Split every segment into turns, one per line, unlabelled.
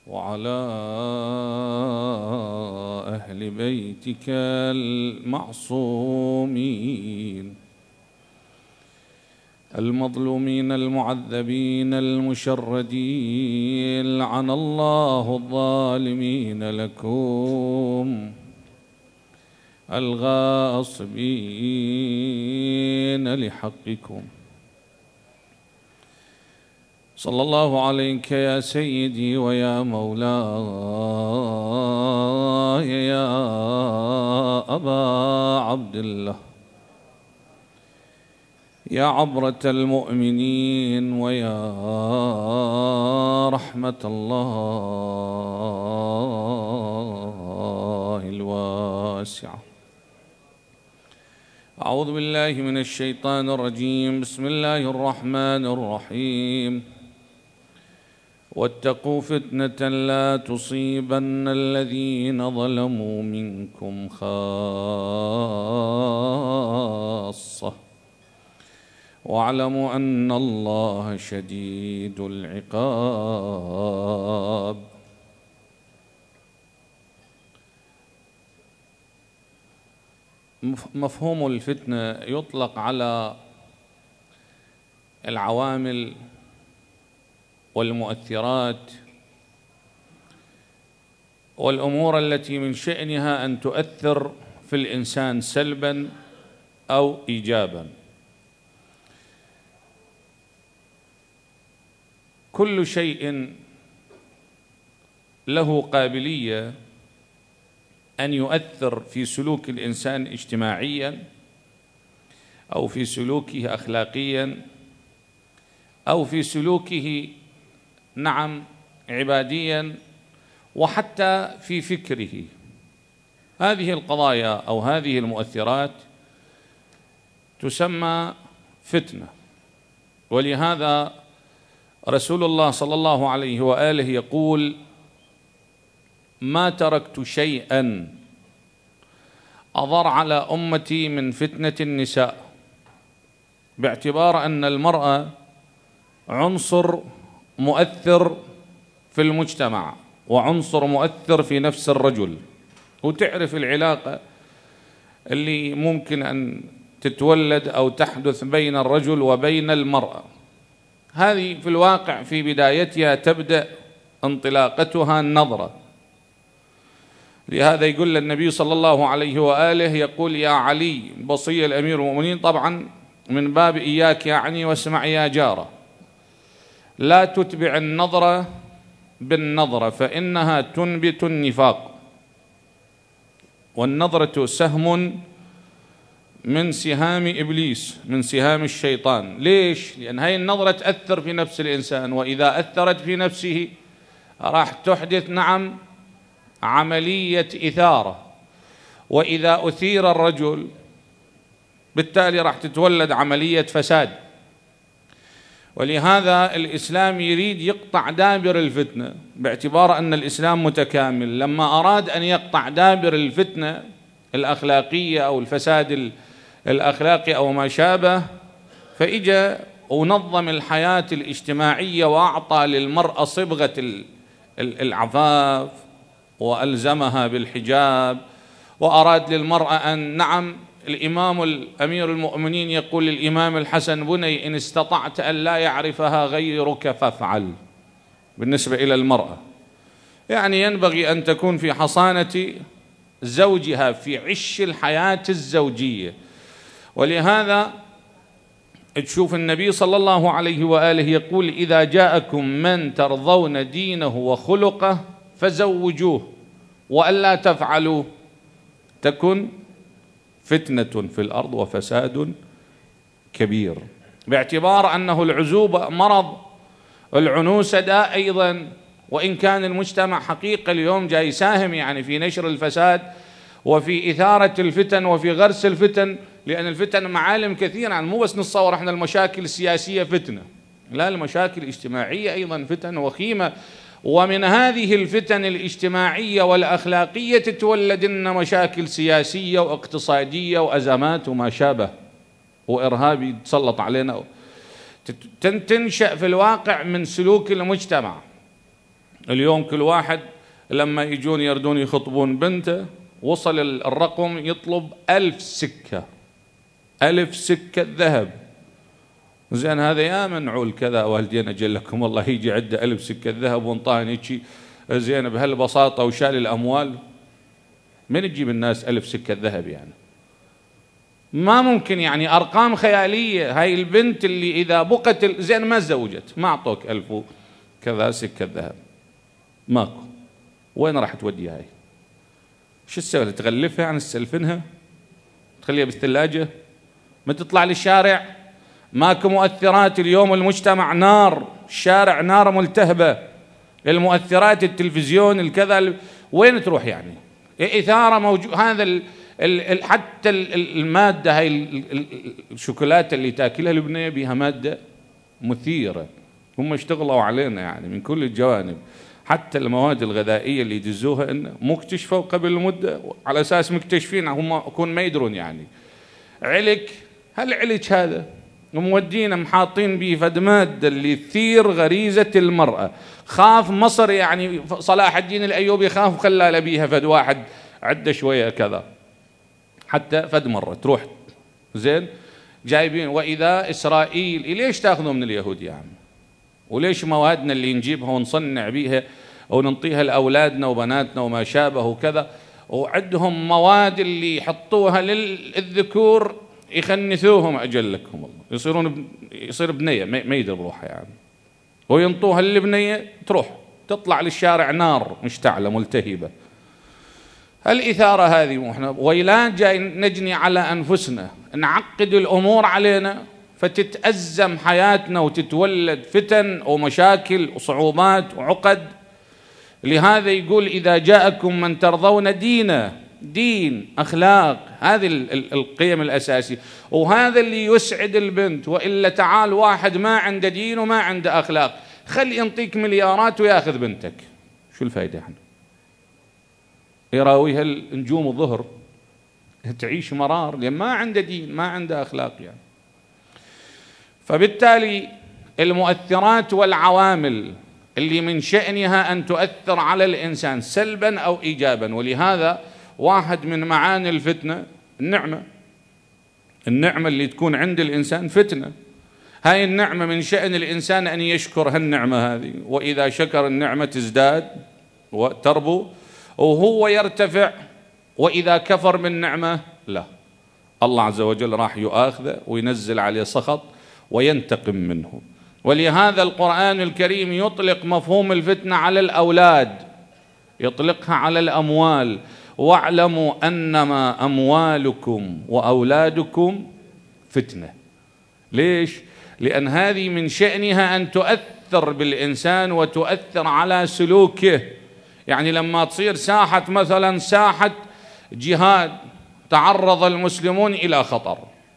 وعلى أهل بيتك المعصومين المظلومين المعذبين المشردين، لعن الله الظالمين لكم الغاصبين لحقكم. صلى الله عليك يا سيدي ويا مولاي يا أبا عبد الله، يا عبرة المؤمنين ويا رحمة الله الواسعة. أعوذ بالله من الشيطان الرجيم. بسم الله الرحمن الرحيم. واتقوا فتنة لا تصيبن الذين ظلموا منكم خاصة واعلموا أن الله شديد العقاب. مفهوم الفتنة يطلق على العوامل والمؤثرات والأمور التي من شأنها أن تؤثر في الإنسان سلبا أو إيجابا. كل شيء له قابلية أن يؤثر في سلوك الإنسان اجتماعيا أو في سلوكه أخلاقيا أو في سلوكه عباديا وحتى في فكره. هذه القضايا أو هذه المؤثرات تسمى فتنة. ولهذا رسول الله صلى الله عليه وآله يقول: ما تركت شيئا أضر على أمتي من فتنة النساء، باعتبار أن المرأة عنصر مؤثر في المجتمع وعنصر مؤثر في نفس الرجل، وتعرف العلاقة اللي ممكن أن تتولد أو تحدث بين الرجل وبين المرأة. هذه في الواقع في بدايتها تبدأ انطلاقتها النظرة. لهذا يقول النبي صلى الله عليه وآله يقول: يا علي بصي الأمير المؤمنين، طبعا من باب إياك يعني واسمع يا جارة، لا تتبع النظرة بالنظرة فإنها تنبت النفاق، والنظرة سهم من سهام إبليس، من سهام الشيطان. ليش؟ لأن هاي النظرة تأثر في نفس الإنسان، وإذا أثرت في نفسه راح تحدث عملية إثارة، وإذا أثير الرجل بالتالي راح تتولد عملية فساد. ولهذا الإسلام يريد يقطع دابر الفتنة، باعتبار أن الإسلام متكامل. لما أراد أن يقطع دابر الفتنة الأخلاقية أو الفساد الأخلاقي أو ما شابه، فإجا ونظم الحياة الاجتماعية وأعطى للمرأة صبغة العفاف وألزمها بالحجاب، وأراد للمرأة أن الإمام الأمير المؤمنين يقول للإمام الحسن: بني إن استطعت أن لا يعرفها غيرك فافعل. بالنسبة إلى المرأة يعني ينبغي أن تكون في حصانة زوجها في عش الحياة الزوجية. ولهذا تشوف النبي صلى الله عليه وآله يقول: إذا جاءكم من ترضون دينه وخلقه فزوجوه، وألا تفعلوا تكن فتنة في الأرض وفساد كبير. باعتبار أنه العزوبة مرض، العنوسة داء أيضا، وإن كان المجتمع حقيقة اليوم جاي يساهم يعني في نشر الفساد وفي إثارة الفتن وفي غرس الفتن، لأن الفتن معالم كثيرة. مو بس نتصور احنا المشاكل السياسية فتنة، لا، المشاكل الاجتماعية أيضا فتن وخيمة. ومن هذه الفتن الاجتماعية والأخلاقية تتولد لنا مشاكل سياسية واقتصادية وأزمات وما شابه، وإرهاب يتسلط علينا، تنشأ في الواقع من سلوك المجتمع. اليوم كل واحد لما يجون يردون يخطبون بنته وصل الرقم يطلب 1000 سكة، 1000 سكة ذهب. زين هذا يا منعول كذا والدين أجلكم الله يجي عنده 1000 سكة ذهب وانطاهن هيجي زين بهالبساطة وشال الأموال. من تجيب الناس 1000 سكة ذهب يعني؟ ما ممكن يعني، أرقام خيالية. هاي البنت اللي إذا بقت زين ما تزوجت ما أعطوك 1000 كذا سكة ذهب، ماكو. وين راح توديها هاي؟ شو تسوي؟ تغلفها يعني تسلفنها تخليها بالثلاجة ما تطلع للشارع؟ ماكو مؤثرات اليوم، المجتمع نار، الشارع نار ملتهبة، المؤثرات التلفزيون الكذا وين تروح يعني؟ إثارة موجود. هذا حتى المادة هاي الشوكولاتة اللي تاكلها البنية بها مادة مثيرة، هم اشتغلوا علينا يعني من كل الجوانب. حتى المواد الغذائية اللي يدزوها إن مكتشفوا قبل مدة على أساس مكتشفين هم يكون ما يدرون يعني. علك، هل علك هذا مودينا محاطين به فد مادة اللي تثير غريزة المرأة. خاف مصر يعني صلاح الدين الأيوبي خاف وخلى بيها فد واحد عدة شوية كذا حتى فد مرة تروح زين جايبين. وإذا إسرائيل ليش تأخذوا من اليهود يا عم؟ وليش موادنا اللي نجيبها ونصنع بيها وننطيها لأولادنا وبناتنا وما شابه وكذا، وعندهم مواد اللي يحطوها للذكور يخنثوهم أجلكم الله، يصير بنية ما يدري بروحها يعني، وينطوها للبنية تروح تطلع للشارع نار مشتعلة ملتهبة. الإثارة هذه احنا ويلان جاي نجني على أنفسنا، نعقد الأمور علينا فتتأزم حياتنا وتتولد فتن ومشاكل وصعوبات وعقد. لهذا يقول إذا جاءكم من ترضون دين أخلاق، هذه القيم الأساسية، وهذا اللي يسعد البنت. وإلا تعال واحد ما عنده دين وما عنده أخلاق خلي ينطيك مليارات وياخذ بنتك، شو الفائدة يعني؟ يراويها النجوم الظهر تعيش مرار لأن ما عنده دين ما عنده أخلاق يعني. فبالتالي المؤثرات والعوامل اللي من شأنها أن تؤثر على الإنسان سلبا أو إيجابا. ولهذا واحد من معاني الفتنة النعمة اللي تكون عند الإنسان فتنة. هاي النعمة من شأن الإنسان أن يشكر هالنعمة هذه، وإذا شكر النعمة تزداد وتربو وهو يرتفع، وإذا كفر من نعمة لا، الله عز وجل راح يؤاخذه وينزل عليه سخط وينتقم منه. ولهذا القرآن الكريم يطلق مفهوم الفتنة على الأولاد، يطلقها على الأموال. واعلموا أنما أموالكم وأولادكم فتنة. ليش؟ لأن هذه من شأنها أن تؤثر بالإنسان وتؤثر على سلوكه. يعني لما تصير ساحة مثلا ساحة جهاد تعرض المسلمون إلى خطر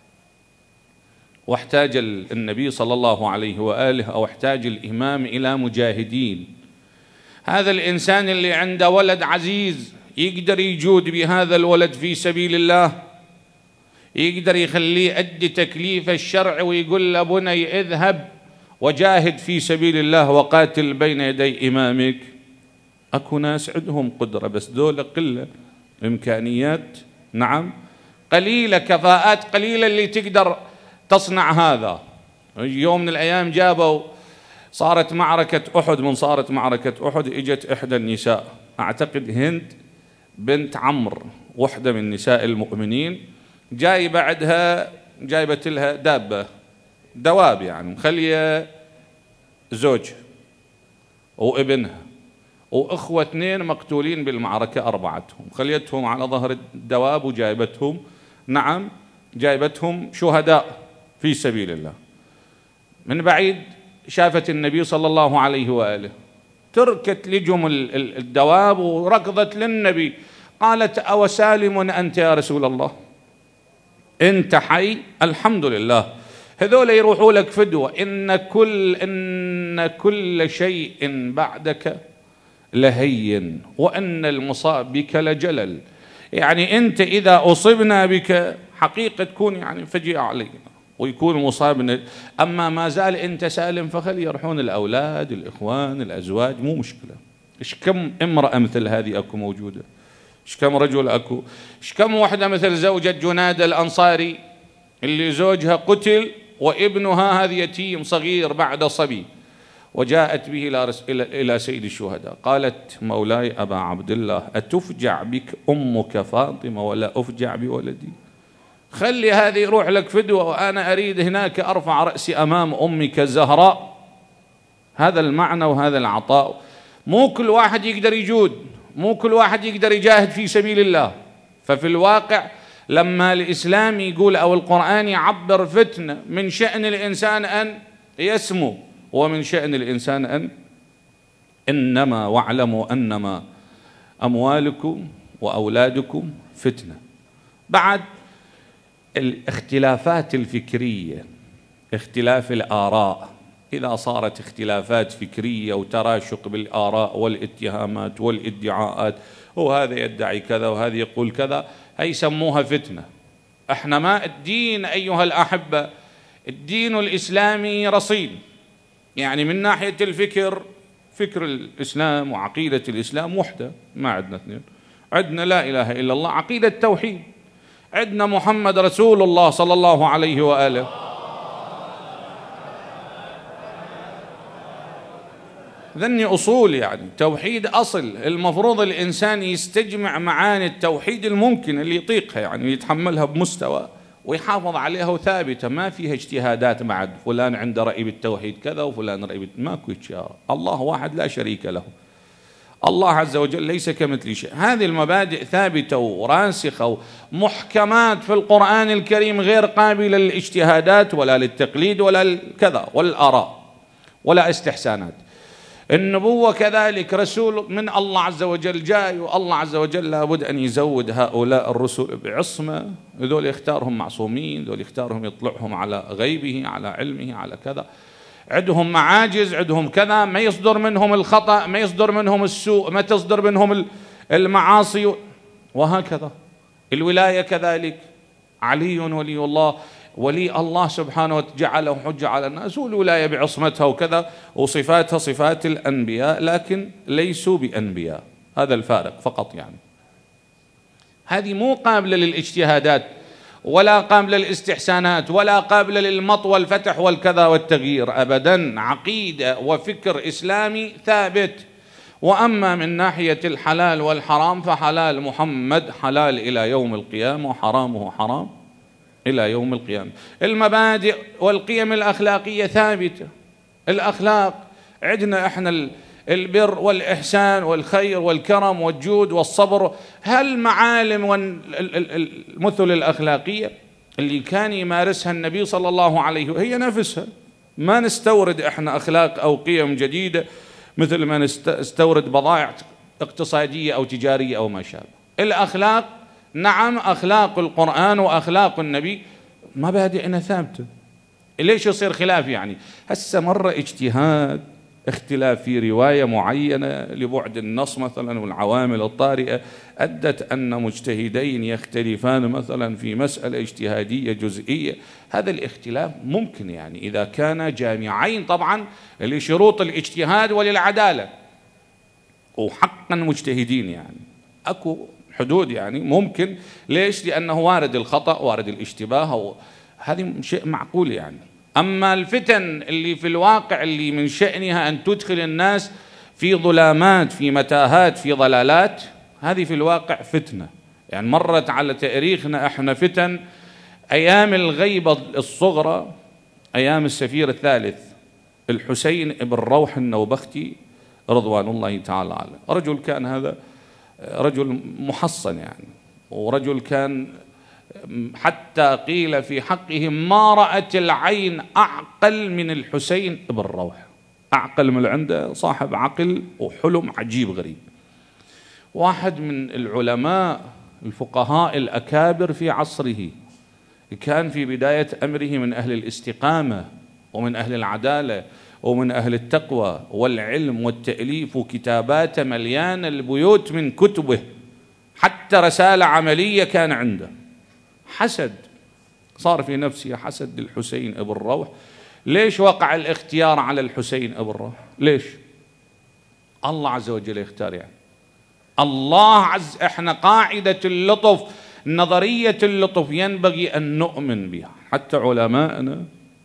واحتاج النبي صلى الله عليه وآله أو احتاج الإمام إلى مجاهدين، هذا الإنسان اللي عنده ولد عزيز يقدر يجود بهذا الولد في سبيل الله، يقدر يخليه أدي تكليف الشرع ويقول له بني اذهب وجاهد في سبيل الله وقاتل بين يدي إمامك. أكو ناس عندهم قدرة بس دول قلة، إمكانيات نعم قليلة، كفاءات قليلة اللي تقدر تصنع هذا. يوم من الأيام جابوا صارت معركة أحد، من صارت معركة أحد إجت إحدى النساء أعتقد هند بنت عمرو، وحدة من نساء المؤمنين، جايبة عندها جايبت لها دواب يعني مخلية زوج وابنها وأخوة 2 مقتولين بالمعركة 4، خليتهم على ظهر الدواب وجايبتهم نعم جايبتهم شهداء في سبيل الله. من بعيد شافت النبي صلى الله عليه وآله، تركت لجم الدواب وركضت للنبي قالت أو سالم أنت يا رسول الله؟ أنت حي؟ الحمد لله، هذول يروحوا لك فدوة، إن كل شيء بعدك لهين وأن المصاب بك لجلل. يعني أنت إذا أصبنا بك حقيقة تكون يعني فجيئة علينا ويكون مصاب، أما ما زال أنت سالم فخلي يرحون الأولاد الإخوان الأزواج مو مشكلة. إيش كم امرأة مثل هذه أكو موجودة؟ إيش كم رجل أكو؟ إيش كم وحدة مثل زوجة جنادة الأنصاري اللي زوجها قتل وابنها هذا يتيم صغير بعد صبي، وجاءت به إلى سيد الشهداء قالت: مولاي أبا عبد الله، أتفجع بك أمك فاطمة ولا أفجع بولدي؟ خلي هذه يروح لك فدوة وأنا أريد هناك أرفع رأسي أمام أمك الزهراء. هذا المعنى وهذا العطاء. مو كل واحد يقدر يجود، مو كل واحد يقدر يجاهد في سبيل الله. ففي الواقع لما الإسلام يقول أو القرآن يعبر فتنة، من شأن الإنسان أن يسمو، ومن شأن الإنسان أن إنما واعلموا أنما أموالكم وأولادكم فتنة. بعد الاختلافات الفكرية، اختلاف الآراء، إذا صارت اختلافات فكرية وتراشق بالآراء والاتهامات والادعاءات، وهذا يدعي كذا وهذا يقول كذا، هي يسموها فتنة. احنا ما الدين أيها الأحبة، الدين الإسلامي رصين، يعني من ناحية الفكر، فكر الإسلام وعقيدة الإسلام وحدة، ما عندنا اثنين. عندنا لا إله إلا الله، عقيدة التوحيد، عندنا محمد رسول الله صلى الله عليه وآله. ذني أصول، يعني توحيد أصل. المفروض الإنسان يستجمع معاني التوحيد الممكن اللي يطيقها، يعني يتحملها بمستوى ويحافظ عليها وثابتة، ما فيها اجتهادات بعد فلان عنده رأي بالتوحيد كذا وفلان رأي ماكو اجتهاد. الله واحد لا شريك له، الله عز وجل ليس كمثل شيء. هذه المبادئ ثابتة وراسخة ومحكمات في القرآن الكريم، غير قابلة للاجتهادات ولا للتقليد ولا كذا والآراء ولا استحسانات. النبوة كذلك، رسول من الله عز وجل جاي، والله عز وجل لابد أن يزود هؤلاء الرسل بعصمة. ذول يختارهم معصومين، ذول يختارهم يطلعهم على غيبه، على علمه، على كذا. عندهم معاجز، عندهم كذا، ما يصدر منهم الخطأ، ما يصدر منهم السوء، ما تصدر منهم المعاصي، وهكذا. الولاية كذلك، علي ولي الله، ولي الله سبحانه وتعالى حجة على الناس، والولاية بعصمتها وكذا، وصفاتها صفات الأنبياء لكن ليسوا بأنبياء. هذا الفارق فقط. يعني هذه مو قابلة للاجتهادات ولا قابلة للاستحسانات ولا قابلة للمط والفتح والكذا والتغيير أبدا. عقيدة وفكر إسلامي ثابت. وأما من ناحية الحلال والحرام، فحلال محمد حلال إلى يوم القيامة، وحرامه حرام إلى يوم القيامة. المبادئ والقيم الأخلاقية ثابتة. الأخلاق عندنا إحنا البر والإحسان والخير والكرم والجود والصبر، هالمعالم والمثل الأخلاقية اللي كان يمارسها النبي صلى الله عليه وسلم هي نفسها. ما نستورد إحنا أخلاق أو قيم جديدة مثل ما نستورد بضائع اقتصادية أو تجارية أو ما شابه. الأخلاق نعم، أخلاق القرآن وأخلاق النبي مبادئنا ثابتة. ليش يصير خلاف؟ يعني هسه مرة اجتهاد، اختلاف في رواية معينة لبعد النص مثلا والعوامل الطارئة أدت أن مجتهدين يختلفان مثلا في مسألة اجتهادية جزئية. هذا الاختلاف ممكن يعني إذا كان جامعين طبعا لشروط الاجتهاد وللعدالة وحقا مجتهدين، يعني أكو حدود يعني ممكن. ليش؟ لأنه وارد الخطأ، وارد الاشتباه، هذه شيء معقول يعني. أما الفتن اللي في الواقع اللي من شأنها أن تدخل الناس في ظلامات، في متاهات، في ضلالات، هذه في الواقع فتنة. يعني مرت على تاريخنا احنا فتن. أيام الغيبة الصغرى، أيام السفير الثالث الحسين بن روح النوبختي رضوان الله تعالى عليه، رجل كان هذا رجل محصن يعني، ورجل كان حتى قيل في حقه ما رأت العين أعقل من الحسين بن روح، أعقل من عنده، صاحب عقل وحلم عجيب غريب. واحد من العلماء الفقهاء الأكابر في عصره، كان في بداية أمره من أهل الاستقامة ومن أهل العدالة ومن أهل التقوى والعلم والتأليف، وكتاباته مليان البيوت من كتبه، حتى رسالة عملية كان عنده. حسد صار في نفسه، حسد للحسين بن روح. ليش وقع الاختيار على الحسين بن روح؟ ليش؟ الله عز وجل يختار يعني. الله احنا قاعدة اللطف، نظرية اللطف ينبغي أن نؤمن بها. حتى علماءنا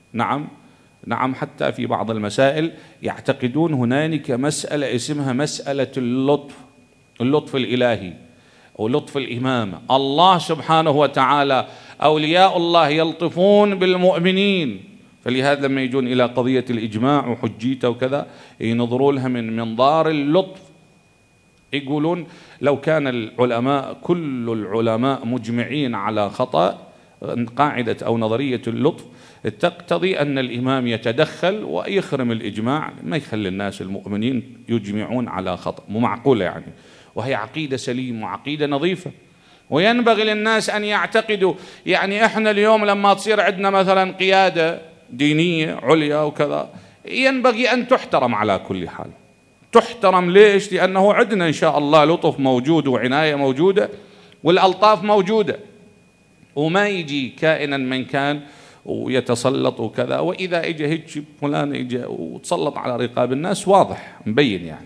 نعم حتى في بعض المسائل يعتقدون هنالك مسألة اسمها مسألة اللطف الإلهي أو لطف الإمامة. الله سبحانه وتعالى أولياء الله يلطفون بالمؤمنين، فلهذا لما يجون إلى قضية الإجماع وحجيته وكذا ينظروا لها من منظار اللطف. يقولون لو كان العلماء كل العلماء مجمعين على خطأ، قاعدة أو نظرية اللطف تقتضي أن الإمام يتدخل ويخرم الإجماع، ما يخلي الناس المؤمنين يجمعون على خطأ، مو معقولة يعني. وهي عقيدة سليمة وعقيدة نظيفة، وينبغي للناس أن يعتقدوا يعني إحنا اليوم لما تصير عندنا مثلا قيادة دينية عليا وكذا ينبغي أن تحترم على كل حال. تحترم ليش؟ لأنه عندنا إن شاء الله لطف موجود وعناية موجودة والألطاف موجودة، وما يجي كائنا من كان ويتسلط وكذا. وإذا إجا هيك فلان إجا وتسلط على رقاب الناس واضح مبين يعني.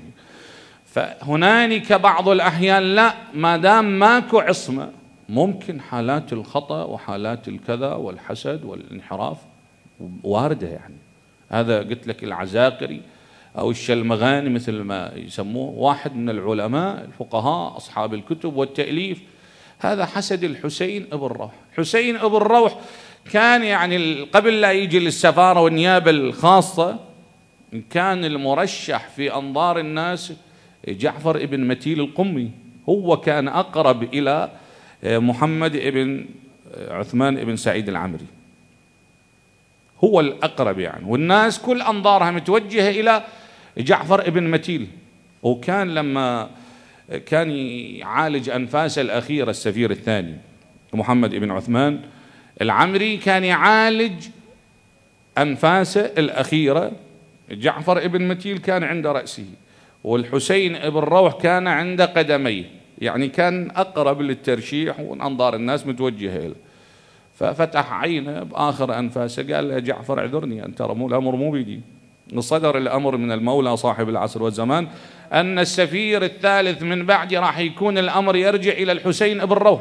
فهنالك بعض الأحيان لا، ما دام ماكو عصمة ممكن حالات الخطأ وحالات الكذا والحسد والانحراف واردة يعني. هذا قلت لك العزاقري أو الشلمغاني مثل ما يسموه، واحد من العلماء الفقهاء أصحاب الكتب والتأليف، هذا حسد الحسين ابن روح. حسين ابن روح كان يعني قبل لا يجي للسفارة والنيابة الخاصة كان المرشح في أنظار الناس جعفر ابن متيل القمي، هو كان أقرب إلى محمد ابن عثمان ابن سعيد العمري، هو الأقرب يعني، والناس كل أنظارها متوجهة إلى جعفر ابن متيل. وكان لما كان يعالج أنفاسه الأخيرة السفير الثاني محمد ابن عثمان العمري، كان يعالج أنفاسه الأخيرة، جعفر ابن متيل كان عند رأسه والحسين ابن روح كان عند قدميه، يعني كان أقرب للترشيح وأنظار الناس متوجهة إليه. ففتح عينه بآخر أنفاسه قال له جعفر اعذرني أنت الأمر مو بيدي، صدر الأمر من المولى صاحب العصر والزمان أن السفير الثالث من بعدي راح يكون الأمر يرجع إلى الحسين ابن روح.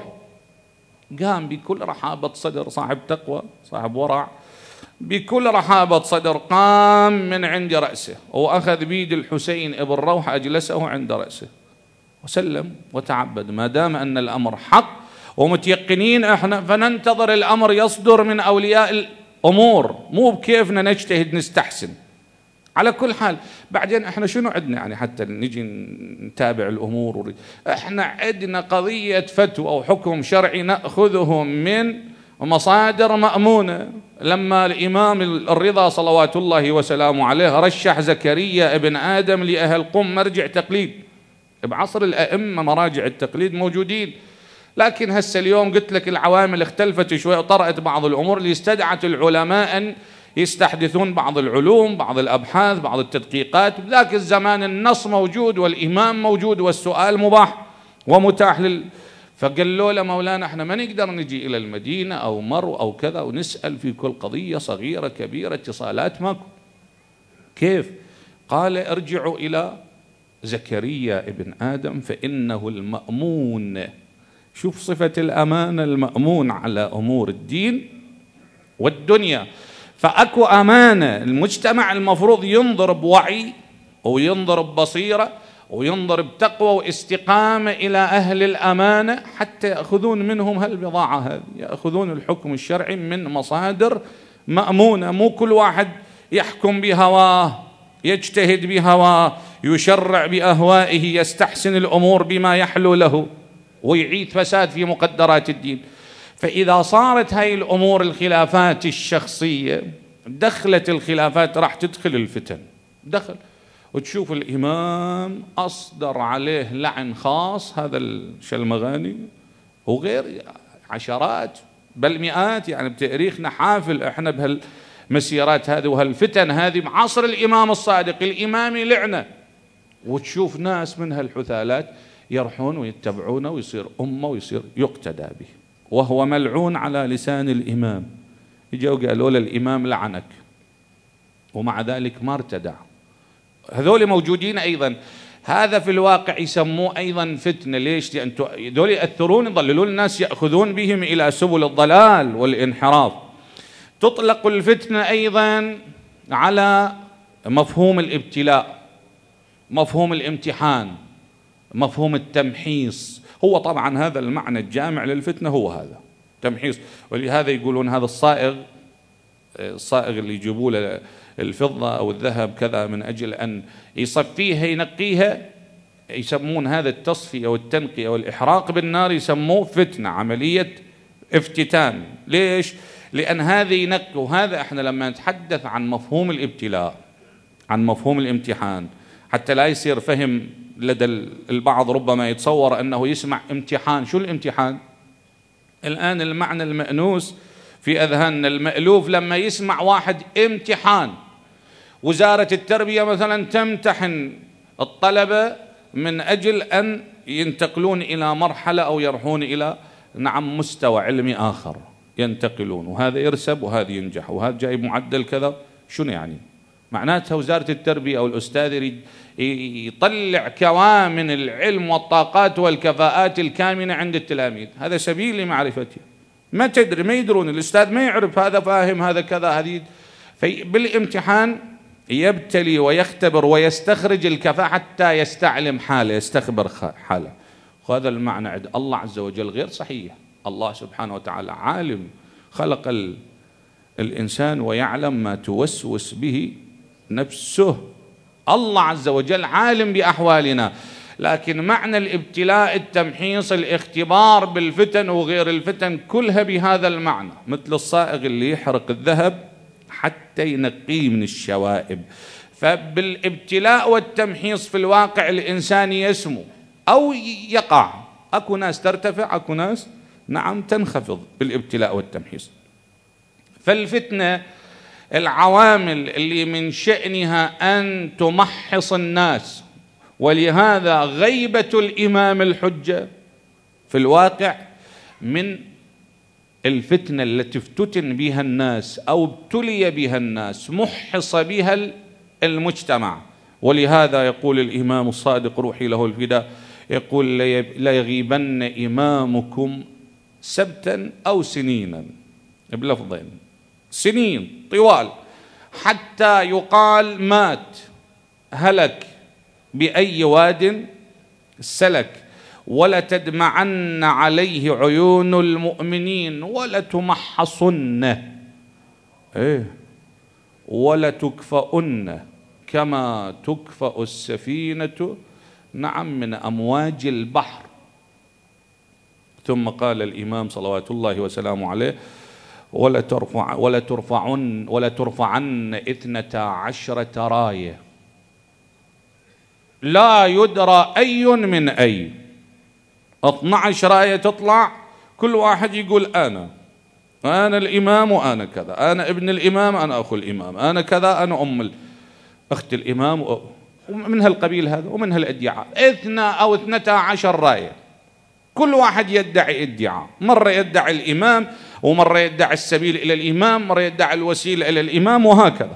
قام بكل رحابة صدر، صاحب تقوى صاحب ورع، بكل رحابة صدر قام من عند رأسه وأخذ بيد الحسين ابن روح أجلسه عند رأسه وسلم وتعبد. ما دام أن الأمر حق ومتيقنين احنا فننتظر الأمر يصدر من أولياء الأمور، مو بكيفنا نجتهد نستحسن. على كل حال بعدين احنا شنو عندنا يعني حتى نجي نتابع الأمور؟ احنا عندنا قضية فتوى أو حكم شرعي نأخذه من مصادر مأمونة. لما الإمام الرضا صلوات الله وسلامه عليه رشح زكريا ابن آدم لأهل قم مرجع تقليد، بعصر الأئمة مراجع التقليد موجودين، لكن هسه اليوم قلت لك العوامل اختلفت شوي وطرأت بعض الأمور اللي استدعت العلماء أن يستحدثون بعض العلوم، بعض الأبحاث، بعض التدقيقات. بذاك الزمان النص موجود والإمام موجود والسؤال مباح ومتاح فقالوا له مولانا احنا ما نقدر نجي إلى المدينة أو مرو أو كذا ونسأل في كل قضية صغيرة كبيرة اتصالات ماكو. كيف؟ قال ارجعوا إلى زكريا ابن آدم فإنه المأمون. شوف صفة الأمانة، المأمون على أمور الدين والدنيا. فأكو أمانة، المجتمع المفروض ينظر بوعي وينظر ببصيرة وينظر بتقوى واستقامة إلى أهل الأمانة حتى يأخذون منهم هالبضاعة هذه، يأخذون الحكم الشرعي من مصادر مأمونة. مو كل واحد يحكم بهواه، يجتهد بهواه، يشرع بأهوائه، يستحسن الأمور بما يحلو له ويعيد فساد في مقدرات الدين. فإذا صارت هاي الأمور الخلافات الشخصية دخلت الخلافات راح تدخل الفتن، دخل وتشوف الإمام أصدر عليه لعن خاص، هذا الشلمغاني وغير عشرات بل مئات، يعني بتاريخنا حافل احنا بهالمسيرات هذه وهالفتن هذه بعصر الإمام الصادق الإمامي لعنة. وتشوف ناس من هالحثالات يرحون ويتبعونه ويصير أمة ويصير يقتدى به وهو ملعون على لسان الإمام. يجوا قالوا له الإمام لعنك ومع ذلك ما ارتدع. هذول موجودين أيضا. هذا في الواقع يسموه أيضا فتنة. ليش؟ لأن دول يأثرون، يضللون الناس، يأخذون بهم إلى سبل الضلال والانحراف. تطلق الفتنة أيضا على مفهوم الابتلاء، مفهوم الامتحان، مفهوم التمحيص. هو طبعا هذا المعنى الجامع للفتنة، هو هذا تمحيص. ولهذا يقولون هذا الصائغ اللي يجيبوا له الفضة أو الذهب كذا من أجل أن يصفيها ينقيها، يسمون هذا التصفية والتنقية والإحراق بالنار يسموه فتنة، عملية افتتان. ليش؟ لأن هذا ينقي. وهذا احنا لما نتحدث عن مفهوم الابتلاء، عن مفهوم الامتحان، حتى لا يصير فهم لدى البعض ربما يتصور أنه يسمع امتحان. شو الامتحان؟ الآن المعنى المأنوس في أذهاننا المألوف لما يسمع واحد امتحان، وزارة التربية مثلا تمتحن الطلبة من أجل أن ينتقلون إلى مرحلة أو يرحون إلى مستوى علمي آخر، ينتقلون، وهذا يرسب وهذا ينجح وهذا جايب معدل كذا. شنو يعني؟ معناتها وزارة التربية أو الأستاذ يريد يطلع كوامن العلم والطاقات والكفاءات الكامنة عند التلاميذ. هذا سبيل لمعرفته. ما تدري، ما يدرون، الأستاذ ما يعرف هذا فاهم هذا كذا. هذه بالامتحان يبتلي ويختبر ويستخرج الكفاءة حتى يستعلم حاله، يستخبر حاله. وهذا المعنى عند الله عز وجل غير صحيح. الله سبحانه وتعالى عالم، خلق الإنسان ويعلم ما توسوس به نفسه. الله عز وجل عالم بأحوالنا. لكن معنى الابتلاء، التمحيص، الاختبار بالفتن وغير الفتن كلها بهذا المعنى، مثل الصائغ اللي يحرق الذهب حتى ينقيه من الشوائب. فبالابتلاء والتمحيص في الواقع الإنسان يسمو أو يقع. أكو ناس ترتفع، أكو ناس تنخفض بالابتلاء والتمحيص. فالفتنة العوامل اللي من شأنها أن تمحص الناس. ولهذا غيبة الإمام الحجة في الواقع من الفتنة التي افتتن بها الناس أو ابتلي بها الناس، محص بها المجتمع. ولهذا يقول الإمام الصادق روحي له الفداء، يقول لا يغيبن إمامكم سبتا أو سنينا، بلفظين، سنين طوال، حتى يقال مات، هلك، بأي واد سلك، ولا تدمعن عليه عيون المؤمنين ولا تمحصن، ولا تكفؤن كما تكفأ السفينة من أمواج البحر. ثم قال الإمام صلوات الله وسلامه عليه: ولا ترفعن 12 راية لا يدرى أي من أي. 12 راية تطلع، كل واحد يقول أنا الإمام وأنا كذا، أنا ابن الإمام، أنا أخو الإمام، أنا كذا، أنا أم أخت الإمام، ومن هالقبيل هذا ومن هالادعاء. 12 راية، كل واحد يدعي ادعاء. مرة يدعي الإمام، ومرة يدعي السبيل إلى الإمام، مرة يدعي الوسيلة إلى الإمام، وهكذا.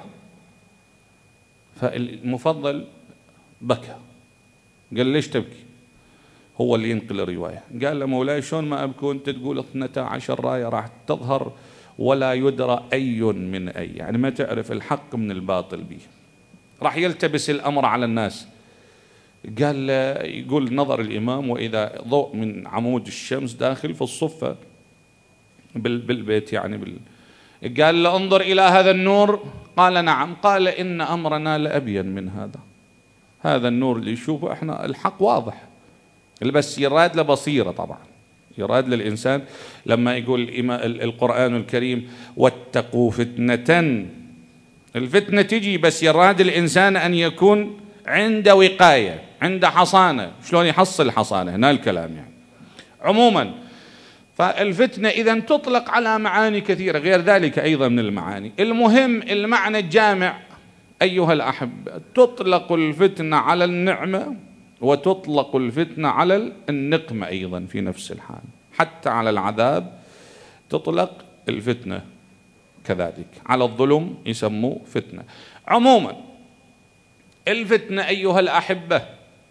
فالمفضل بكى، قال: ليش تبكي؟ هو اللي ينقل الرواية. قال له: مولاي شلون ما أبكي وأنت تقول 12 راية راح تظهر ولا يدرى أي من أي، يعني ما تعرف الحق من الباطل به، راح يلتبس الأمر على الناس. قال له، يقول نظر الإمام وإذا ضوء من عمود الشمس داخل في الصفة بالبيت، قال له: انظر إلى هذا النور. قال: نعم. قال: إن أمرنا لأبين من هذا النور اللي يشوفه احنا، الحق واضح، بس يراد له بصيرة. طبعا يراد للإنسان لما يقول القرآن الكريم: واتقوا فتنة، الفتنة تجي، بس يراد الإنسان أن يكون عنده وقاية، عنده حصانة. شلون يحصل حصانة؟ هنا الكلام عموما. فالفتنة إذن تطلق على معاني كثيرة، غير ذلك أيضا من المعاني. المهم المعنى الجامع أيها الأحبة، تطلق الفتنة على النعمة وتطلق الفتنة على النقمة أيضا في نفس الحال، حتى على العذاب تطلق الفتنة كذلك، على الظلم يسموه فتنة. عموما الفتنة أيها الأحبة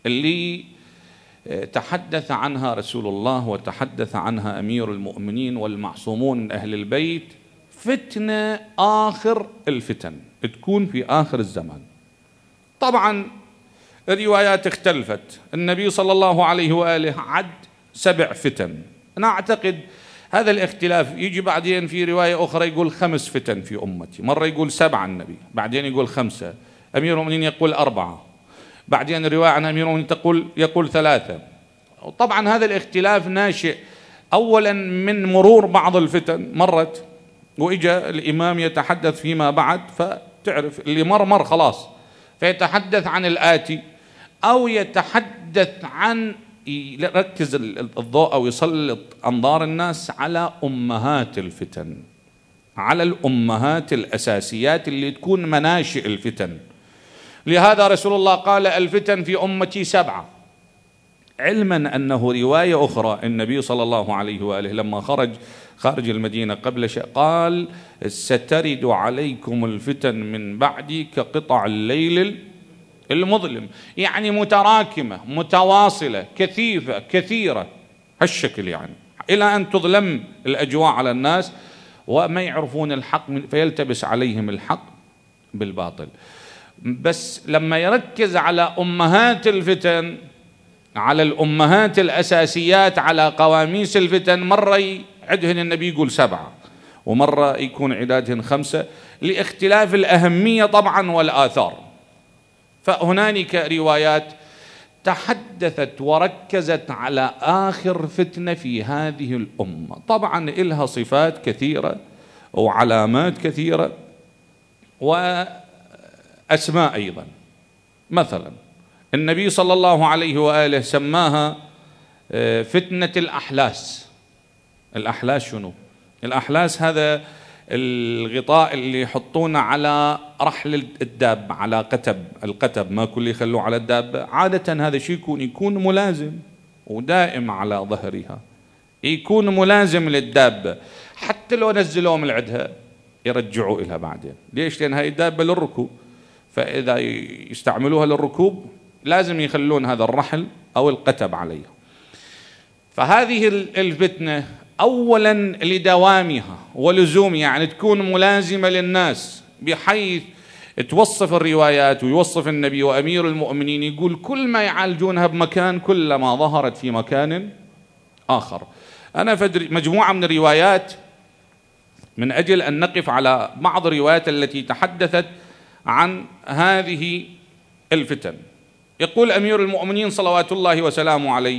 اللي تحدث عنها رسول الله وتحدث عنها أمير المؤمنين والمعصومون من أهل البيت، فتنة آخر الفتن تكون في آخر الزمان. طبعا الروايات اختلفت، النبي صلى الله عليه وآله عد 7 فتن. أنا أعتقد هذا الاختلاف يجي بعدين في رواية أخرى يقول 5 فتن في أمتي، مرة يقول 7 النبي، بعدين يقول 5، أمير المؤمنين يقول 4، بعدين الرواية عن أمير المؤمنين يقول 3. طبعا هذا الاختلاف ناشئ أولا من مرور بعض الفتن مرت، وإجا الإمام يتحدث فيما بعد، فتعرف اللي مر خلاص، فيتحدث عن الآتي، أو يتحدث عن يركز الضوء أو يسلط أنظار الناس على أمهات الفتن، على الأمهات الأساسيات اللي تكون مناشئ الفتن. لهذا رسول الله قال الفتن في أمتي 7، علما أنه رواية أخرى النبي صلى الله عليه وآله لما خارج المدينة قبل قال سترد عليكم الفتن من بعدي كقطع الليل المظلم، يعني متراكمة متواصلة كثيفة كثيرة هالشكل، يعني إلى أن تظلم الأجواء على الناس وما يعرفون الحق فيلتبس عليهم الحق بالباطل. بس لما يركز على أمهات الفتن، على الأمهات الأساسيات، على قواميس الفتن، مرة يعدهن النبي يقول 7، ومرة يكون عدادهن 5 لاختلاف الأهمية طبعا والآثار. فهنالك روايات تحدثت وركزت على آخر فتنة في هذه الأمة، طبعا إلها صفات كثيرة وعلامات كثيرة وأسماء أيضا. مثلا النبي صلى الله عليه وآله سماها فتنة الأحلاس. الأحلاس شنو؟ الأحلاس هذا الغطاء اللي يحطونه على رحل الدابة، على القتب، ما كل يخلوه على الدابة، عادة هذا الشيء يكون ملازم ودائم على ظهرها، يكون ملازم للدابة، حتى لو نزلوه من عندها يرجعوا إلها بعدين. ليش؟ لأن هاي الدابة للركوب، فإذا يستعملوها للركوب لازم يخلون هذا الرحل أو القتب عليها. فهذه الفتنة أولا لدوامها ولزومها، يعني تكون ملازمة للناس، بحيث توصف الروايات ويوصف النبي وأمير المؤمنين يقول كل ما يعالجونها بمكان كلما ظهرت في مكان آخر. أنا فدري مجموعة من الروايات من أجل أن نقف على بعض الروايات التي تحدثت عن هذه الفتن. يقول أمير المؤمنين صلوات الله وسلامه عليه،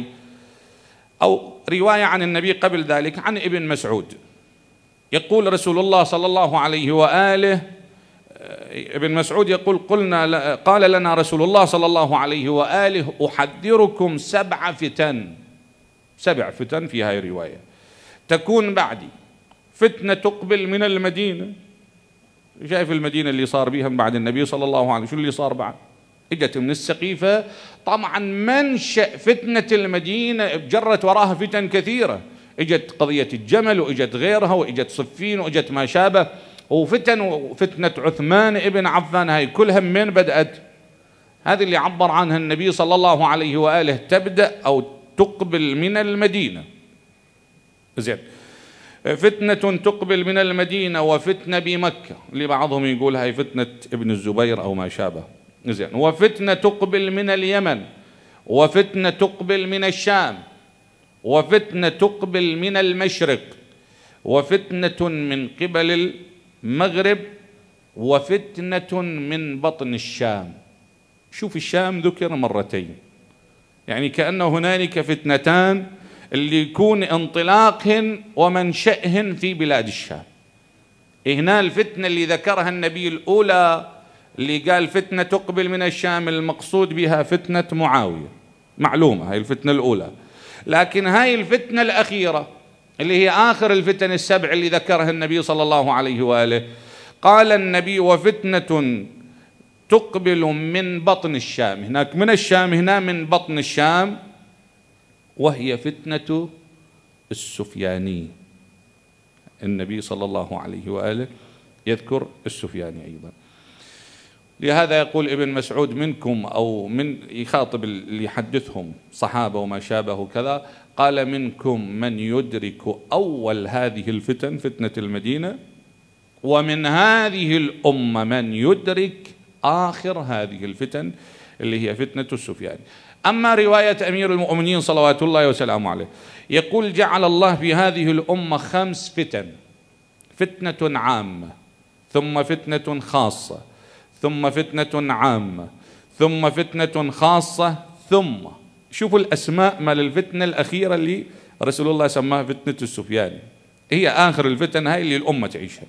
أو رواية عن النبي قبل ذلك عن ابن مسعود، يقول رسول الله صلى الله عليه وآله، ابن مسعود يقول قال لنا رسول الله صلى الله عليه وآله أحذركم 7 فتن. 7 فتن في هاي الرواية تكون بعدي. فتنة تقبل من المدينة، شايف المدينة اللي صار بيها من بعد النبي صلى الله عليه وسلم، شو اللي صار بعد؟ اجت من السقيفة. طبعا منشأ فتنة المدينة جرت وراها فتن كثيرة، اجت قضية الجمل واجت غيرها واجت صفين واجت ما شابه، وفتنة عثمان ابن عفان، هاي كلها من بدأت؟ هذه اللي عبر عنها النبي صلى الله عليه وآله تبدأ أو تقبل من المدينة. زين، فتنة تقبل من المدينة وفتنة بمكة، اللي بعضهم يقول هاي فتنة ابن الزبير أو ما شابه. زين، وفتنة تقبل من اليمن، وفتنة تقبل من الشام، وفتنة تقبل من المشرق، وفتنة من قبل المغرب، وفتنة من بطن الشام. شوف الشام ذكر مرتين، يعني كأن هنالك فتنتان اللي يكون انطلاقهن ومنشأهن في بلاد الشام. هنا الفتنة اللي ذكرها النبي الأولى اللي قال فتنة تقبل من الشام، المقصود بها فتنة معاوية، معلومة هاي الفتنة الأولى. لكن هاي الفتنة الأخيرة اللي هي آخر الفتن ال7 اللي ذكرها النبي صلى الله عليه وآله، قال النبي وفتنة تقبل من بطن الشام، هناك من الشام، هنا من بطن الشام، وهي فتنة السفياني. النبي صلى الله عليه وآله يذكر السفياني أيضا. لهذا يقول ابن مسعود منكم، أو من يخاطب اللي يحدثهم صحابة وما شابه كذا، قال منكم من يدرك أول هذه الفتن، فتنة المدينة، ومن هذه الأمة من يدرك آخر هذه الفتن اللي هي فتنة السفيان. أما رواية أمير المؤمنين صلوات الله وسلامه عليه يقول جعل الله في هذه الأمة 5 فتن: فتنة عامة، ثم فتنة خاصة، ثم فتنة عامة، ثم فتنة خاصة، ثم شوفوا الأسماء مال الفتنة الأخيرة اللي رسول الله سماها فتنة السفيان، هي آخر الفتن هاي اللي الأمة تعيشها.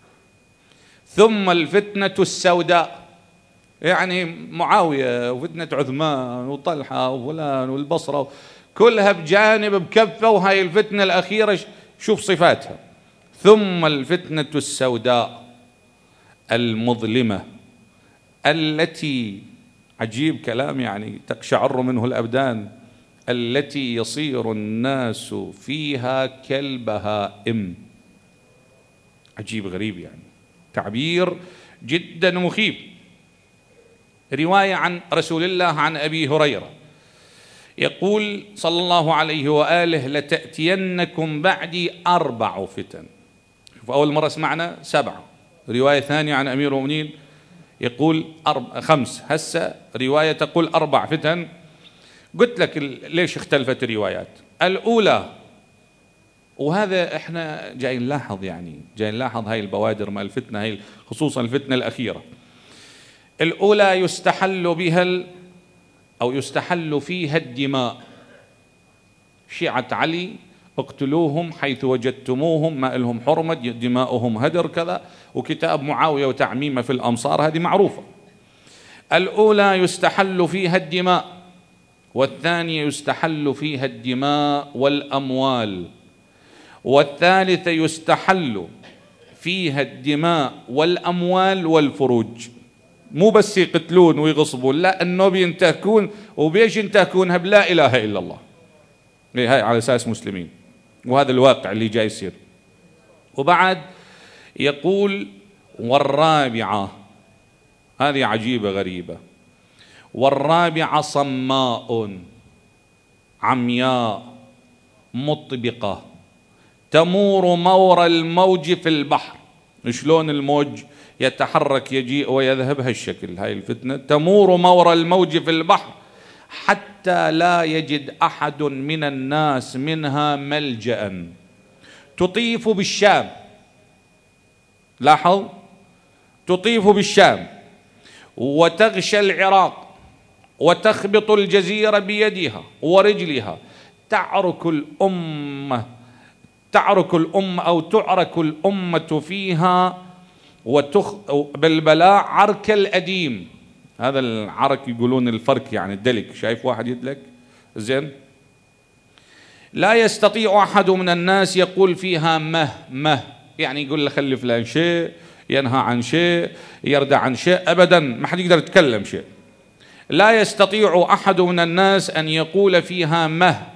ثم الفتنة السوداء، يعني معاوية وفتنة عثمان وطلحة وفلان والبصرة كلها بجانب بكفة، وهاي الفتنة الأخيرة شوف صفاتها. ثم الفتنة السوداء المظلمة التي، عجيب كلام يعني تقشعر منه الأبدان، التي يصير الناس فيها كالبهائم. عجيب غريب، يعني تعبير جدا مخيف. رواية عن رسول الله عن أبي هريرة يقول صلى الله عليه وآله: لتأتينكم بعدي 4 فتن. شوف أول مرة سمعنا 7، رواية ثانية عن أمير المؤمنين يقول 5، هسه رواية تقول 4 فتن. قلت لك ليش اختلفت الروايات. الأولى، وهذا احنا جاي نلاحظ، يعني جاي نلاحظ هاي البوادر مع الفتنة، هاي خصوصا الفتنة الأخيرة. الأولى يستحل بها أو يستحل فيها الدماء. شيعة علي اقتلوهم حيث وجدتموهم، ما لهم حرمة، دماؤهم هدر كذا، وكتاب معاوية وتعميمه في الأمصار هذه معروفة. الأولى يستحل فيها الدماء، والثانية يستحل فيها الدماء والأموال، والثالثة يستحل فيها الدماء والأموال والفروج. مو بس يقتلون ويغصبون، لا، انه بينتهكون. وبيش ينتهكونها؟ بلا اله الا الله. هاي على اساس مسلمين، وهذا الواقع اللي جاي يصير. وبعد يقول: والرابعة، هذه عجيبة غريبة، والرابعة صماء عمياء مطبقة تمور مور الموج في البحر. شلون الموج يتحرك يجيء ويذهب، هالشكل هاي الفتنة. تمور مور الموج في البحر حتى لا يجد أحد من الناس منها ملجأ. تطيف بالشام، لاحظ، تطيف بالشام وتغشى العراق وتخبط الجزيرة بيدها ورجلها. تعرك الأمة أو تعرك الأمة فيها بالبلاء عرك الأديم. هذا العرك يقولون الفرك، يعني الدلك، شايف واحد يدلك زين. لا يستطيع أحد من الناس يقول فيها مه، يعني يقول له خلي فلان شيء، ينهى عن شيء، يردع عن شيء، أبدا ما حد يقدر يتكلم شيء. لا يستطيع أحد من الناس أن يقول فيها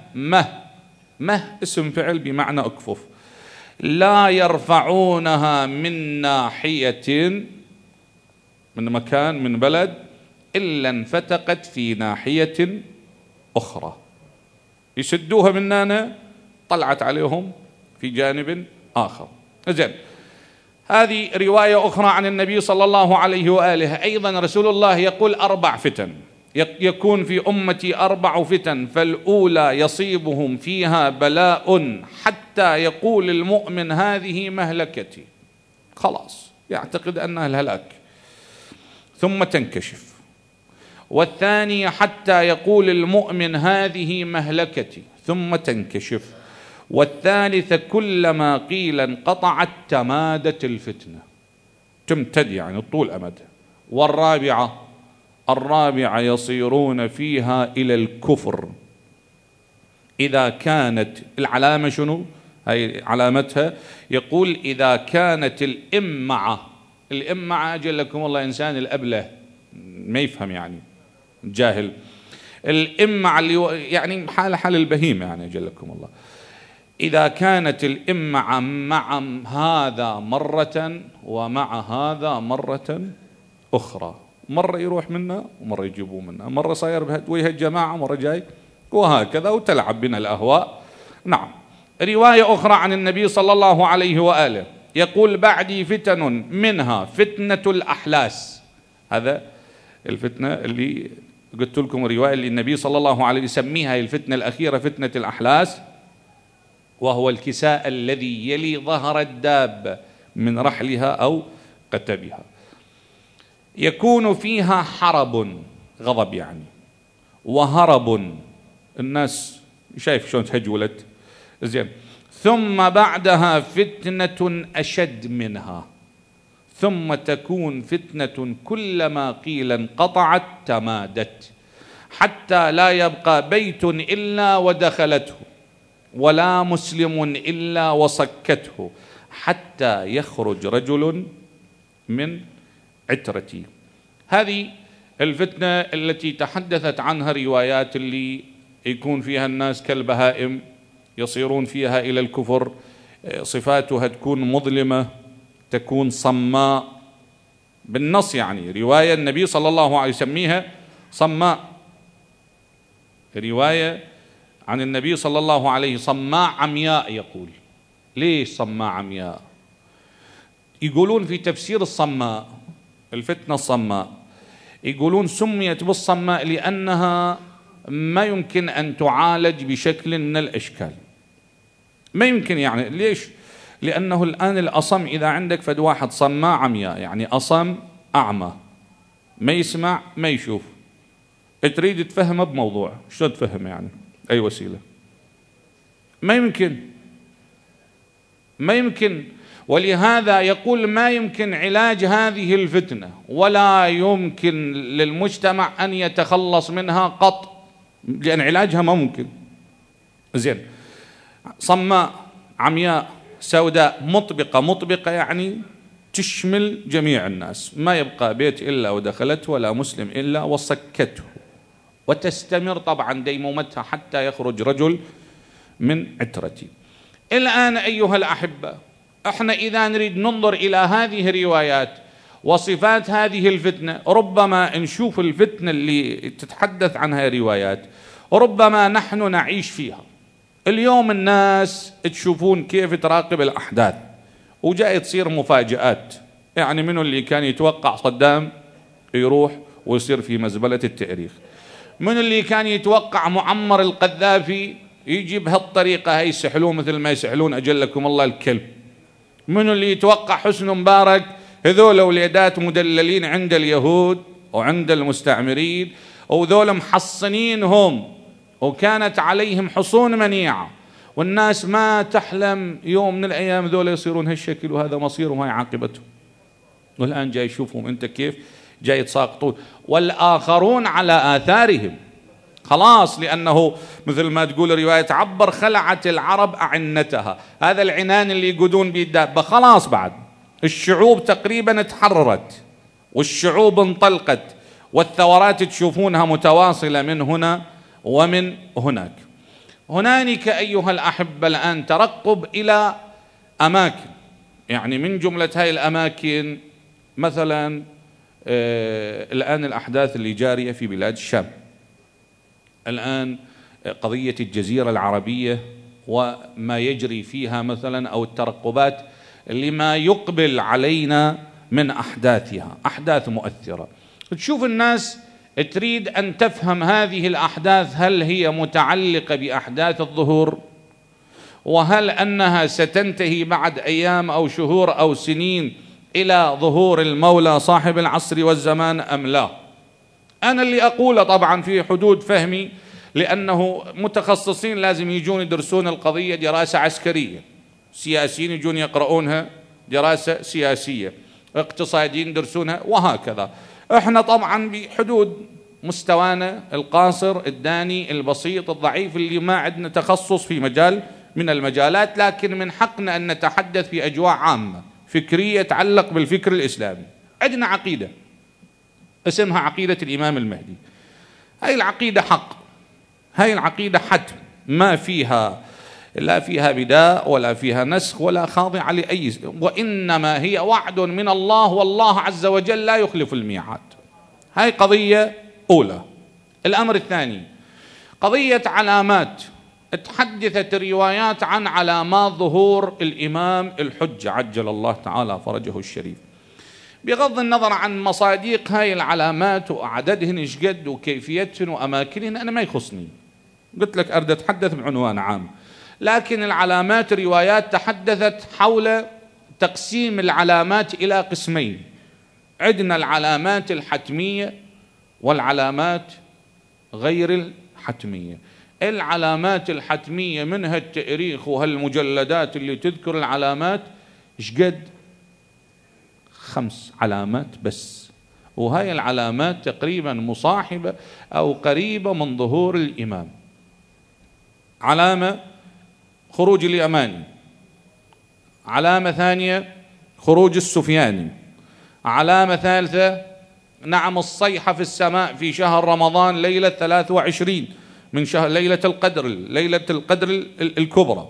مه اسم فعل بمعنى أكفف. لا يرفعونها من ناحية، من مكان، من بلد، إلا انفتقت في ناحية أخرى. يسدوها من هنا، طلعت عليهم في جانب آخر. زين، هذه رواية أخرى عن النبي صلى الله عليه وآله. أيضا رسول الله يقول 4 فتن، يكون في أمتي 4 فتن، فالأولى يصيبهم فيها بلاء حتى يقول المؤمن هذه مهلكتي، خلاص يعتقد أنها الهلاك، ثم تنكشف. والثانية حتى يقول المؤمن هذه مهلكتي، ثم تنكشف. والثالثة كلما قيل انقطعت تمادت الفتنة، تمتد يعني طول أمد. الرابعة يصيرون فيها إلى الكفر إذا كانت العلامة شنو؟ هي علامتها، يقول إذا كانت الإمعة أجلكم الله، إنسان الأبله ما يفهم، يعني جاهل. الإمعة اللي يعني حال البهيمة، يعني أجلكم الله. إذا كانت الإمعة مع هذا مرة ومع هذا مرة أخرى، مرة يروح منا ومرة يجيبوه منا، مرة صاير ويا الجماعة مرة جاي، وهكذا، وتلعب بنا الأهواء. نعم. رواية أخرى عن النبي صلى الله عليه وآله يقول: بعدي فتن منها فتنة الأحلاس. هذا الفتنة اللي قلت لكم، الرواية اللي النبي صلى الله عليه وسلم يسميها الفتنة الأخيرة فتنة الأحلاس، وهو الكساء الذي يلي ظهر الدابة من رحلها أو قتبها. يكون فيها حرب، غضب يعني، وهرب، الناس شايف شلون تهجولت، زين، ثم بعدها فتنة أشد منها، ثم تكون فتنة كلما قيل انقطعت تمادت، حتى لا يبقى بيت إلا ودخلته، ولا مسلم إلا وصكته، حتى يخرج رجل من عترتي. هذه الفتنة التي تحدثت عنها روايات، اللي يكون فيها الناس كالبهائم، يصيرون فيها إلى الكفر، صفاتها تكون مظلمة، تكون صماء بالنص، يعني رواية النبي صلى الله عليه وسلم يسميها صماء، رواية عن النبي صلى الله عليه صماء عمياء. يقول ليش صماء عمياء؟ يقولون في تفسير الصماء، الفتنة الصماء، يقولون سميت بالصماء لأنها ما يمكن أن تعالج بشكل من الأشكال، ما يمكن. يعني ليش؟ لأنه الآن الأصم، إذا عندك فد واحد صماء عمياء، يعني أصم أعمى، ما يسمع ما يشوف، تريد تفهمه بموضوع، شلون تفهم يعني؟ أي وسيلة؟ ما يمكن، ما يمكن. ولهذا يقول ما يمكن علاج هذه الفتنة، ولا يمكن للمجتمع أن يتخلص منها قط، لأن علاجها ما ممكن. زين، صماء عمياء سوداء مطبقة، مطبقة يعني تشمل جميع الناس، ما يبقى بيت إلا ودخلته، ولا مسلم إلا وصكته، وتستمر طبعا ديمومتها حتى يخرج رجل من عترتي. الآن أيها الأحبة، احنا إذا نريد ننظر إلى هذه الروايات وصفات هذه الفتنة، ربما نشوف الفتنة اللي تتحدث عنها روايات، ربما نحن نعيش فيها اليوم. الناس تشوفون كيف تراقب الأحداث، وجاي تصير مفاجآت. يعني منو اللي كان يتوقع صدام يروح ويصير في مزبلة التاريخ؟ منو اللي كان يتوقع معمر القذافي يجي بهالطريقة هاي يسحلون مثل ما يسحلون أجلكم الله الكلب؟ منو اللي يتوقع حسن مبارك؟ هذول وليدات مدللين عند اليهود وعند المستعمرين، وذول محصنينهم، وكانت عليهم حصون منيعة، والناس ما تحلم يوم من الأيام ذول يصيرون هالشكل، وهذا مصيرهم وهي عاقبتهم. والآن جاي يشوفهم أنت كيف جاي يتساقطون، والآخرون على آثارهم خلاص، لأنه مثل ما تقول رواية عبر: خلعت العرب أعنتها. هذا العنان اللي يقودون به الدابة خلاص، بعد الشعوب تقريبا تحررت، والشعوب انطلقت، والثورات تشوفونها متواصلة من هنا ومن هناك. هنالك أيها الأحبة الآن ترقب إلى أماكن، يعني من جملة هاي الأماكن مثلا الآن الأحداث اللي جارية في بلاد الشام، الآن قضية الجزيرة العربية وما يجري فيها مثلا، أو الترقبات لما يقبل علينا من أحداثها، أحداث مؤثرة. تشوف الناس تريد أن تفهم هذه الأحداث، هل هي متعلقة بأحداث الظهور، وهل أنها ستنتهي بعد أيام أو شهور أو سنين إلى ظهور المولى صاحب العصر والزمان أم لا؟ أنا اللي أقوله طبعا في حدود فهمي، لأنه متخصصين لازم يجون يدرسون القضية دراسة عسكرية، سياسيين يجون يقرؤونها دراسة سياسية، اقتصاديين يدرسونها، وهكذا. احنا طبعا بحدود مستوانا القاصر الداني البسيط الضعيف، اللي ما عندنا تخصص في مجال من المجالات، لكن من حقنا أن نتحدث في أجواء عامة فكرية تتعلق بالفكر الإسلامي. عندنا عقيدة اسمها عقيدة الإمام المهدي، هاي العقيدة حق، هاي العقيدة حتم، ما فيها لا فيها بداء ولا فيها نسخ ولا خاضعة لأي، وإنما هي وعد من الله، والله عز وجل لا يخلف الميعاد. هاي قضية أولى. الأمر الثاني قضية علامات. تحدثت الروايات عن علامات ظهور الإمام الحجة عجل الله تعالى فرجه الشريف، بغض النظر عن مصادق هاي العلامات وعددهن ايش قد وكيفيتهن وأماكنهن، أنا ما يخصني، قلت لك أريد أتحدث بعنوان عام. لكن العلامات روايات تحدثت حول تقسيم العلامات إلى قسمين. عندنا العلامات الحتمية والعلامات غير الحتمية. العلامات الحتمية منها التاريخ وهالمجلدات اللي تذكر العلامات ايش قد 5 علامات بس، وهاي العلامات تقريبا مصاحبة أو قريبة من ظهور الإمام. علامة خروج اليماني، علامة ثانية خروج السفياني، علامة ثالثة نعم الصيحة في السماء في شهر رمضان ليلة 23 من شهر ليلة القدر الكبرى،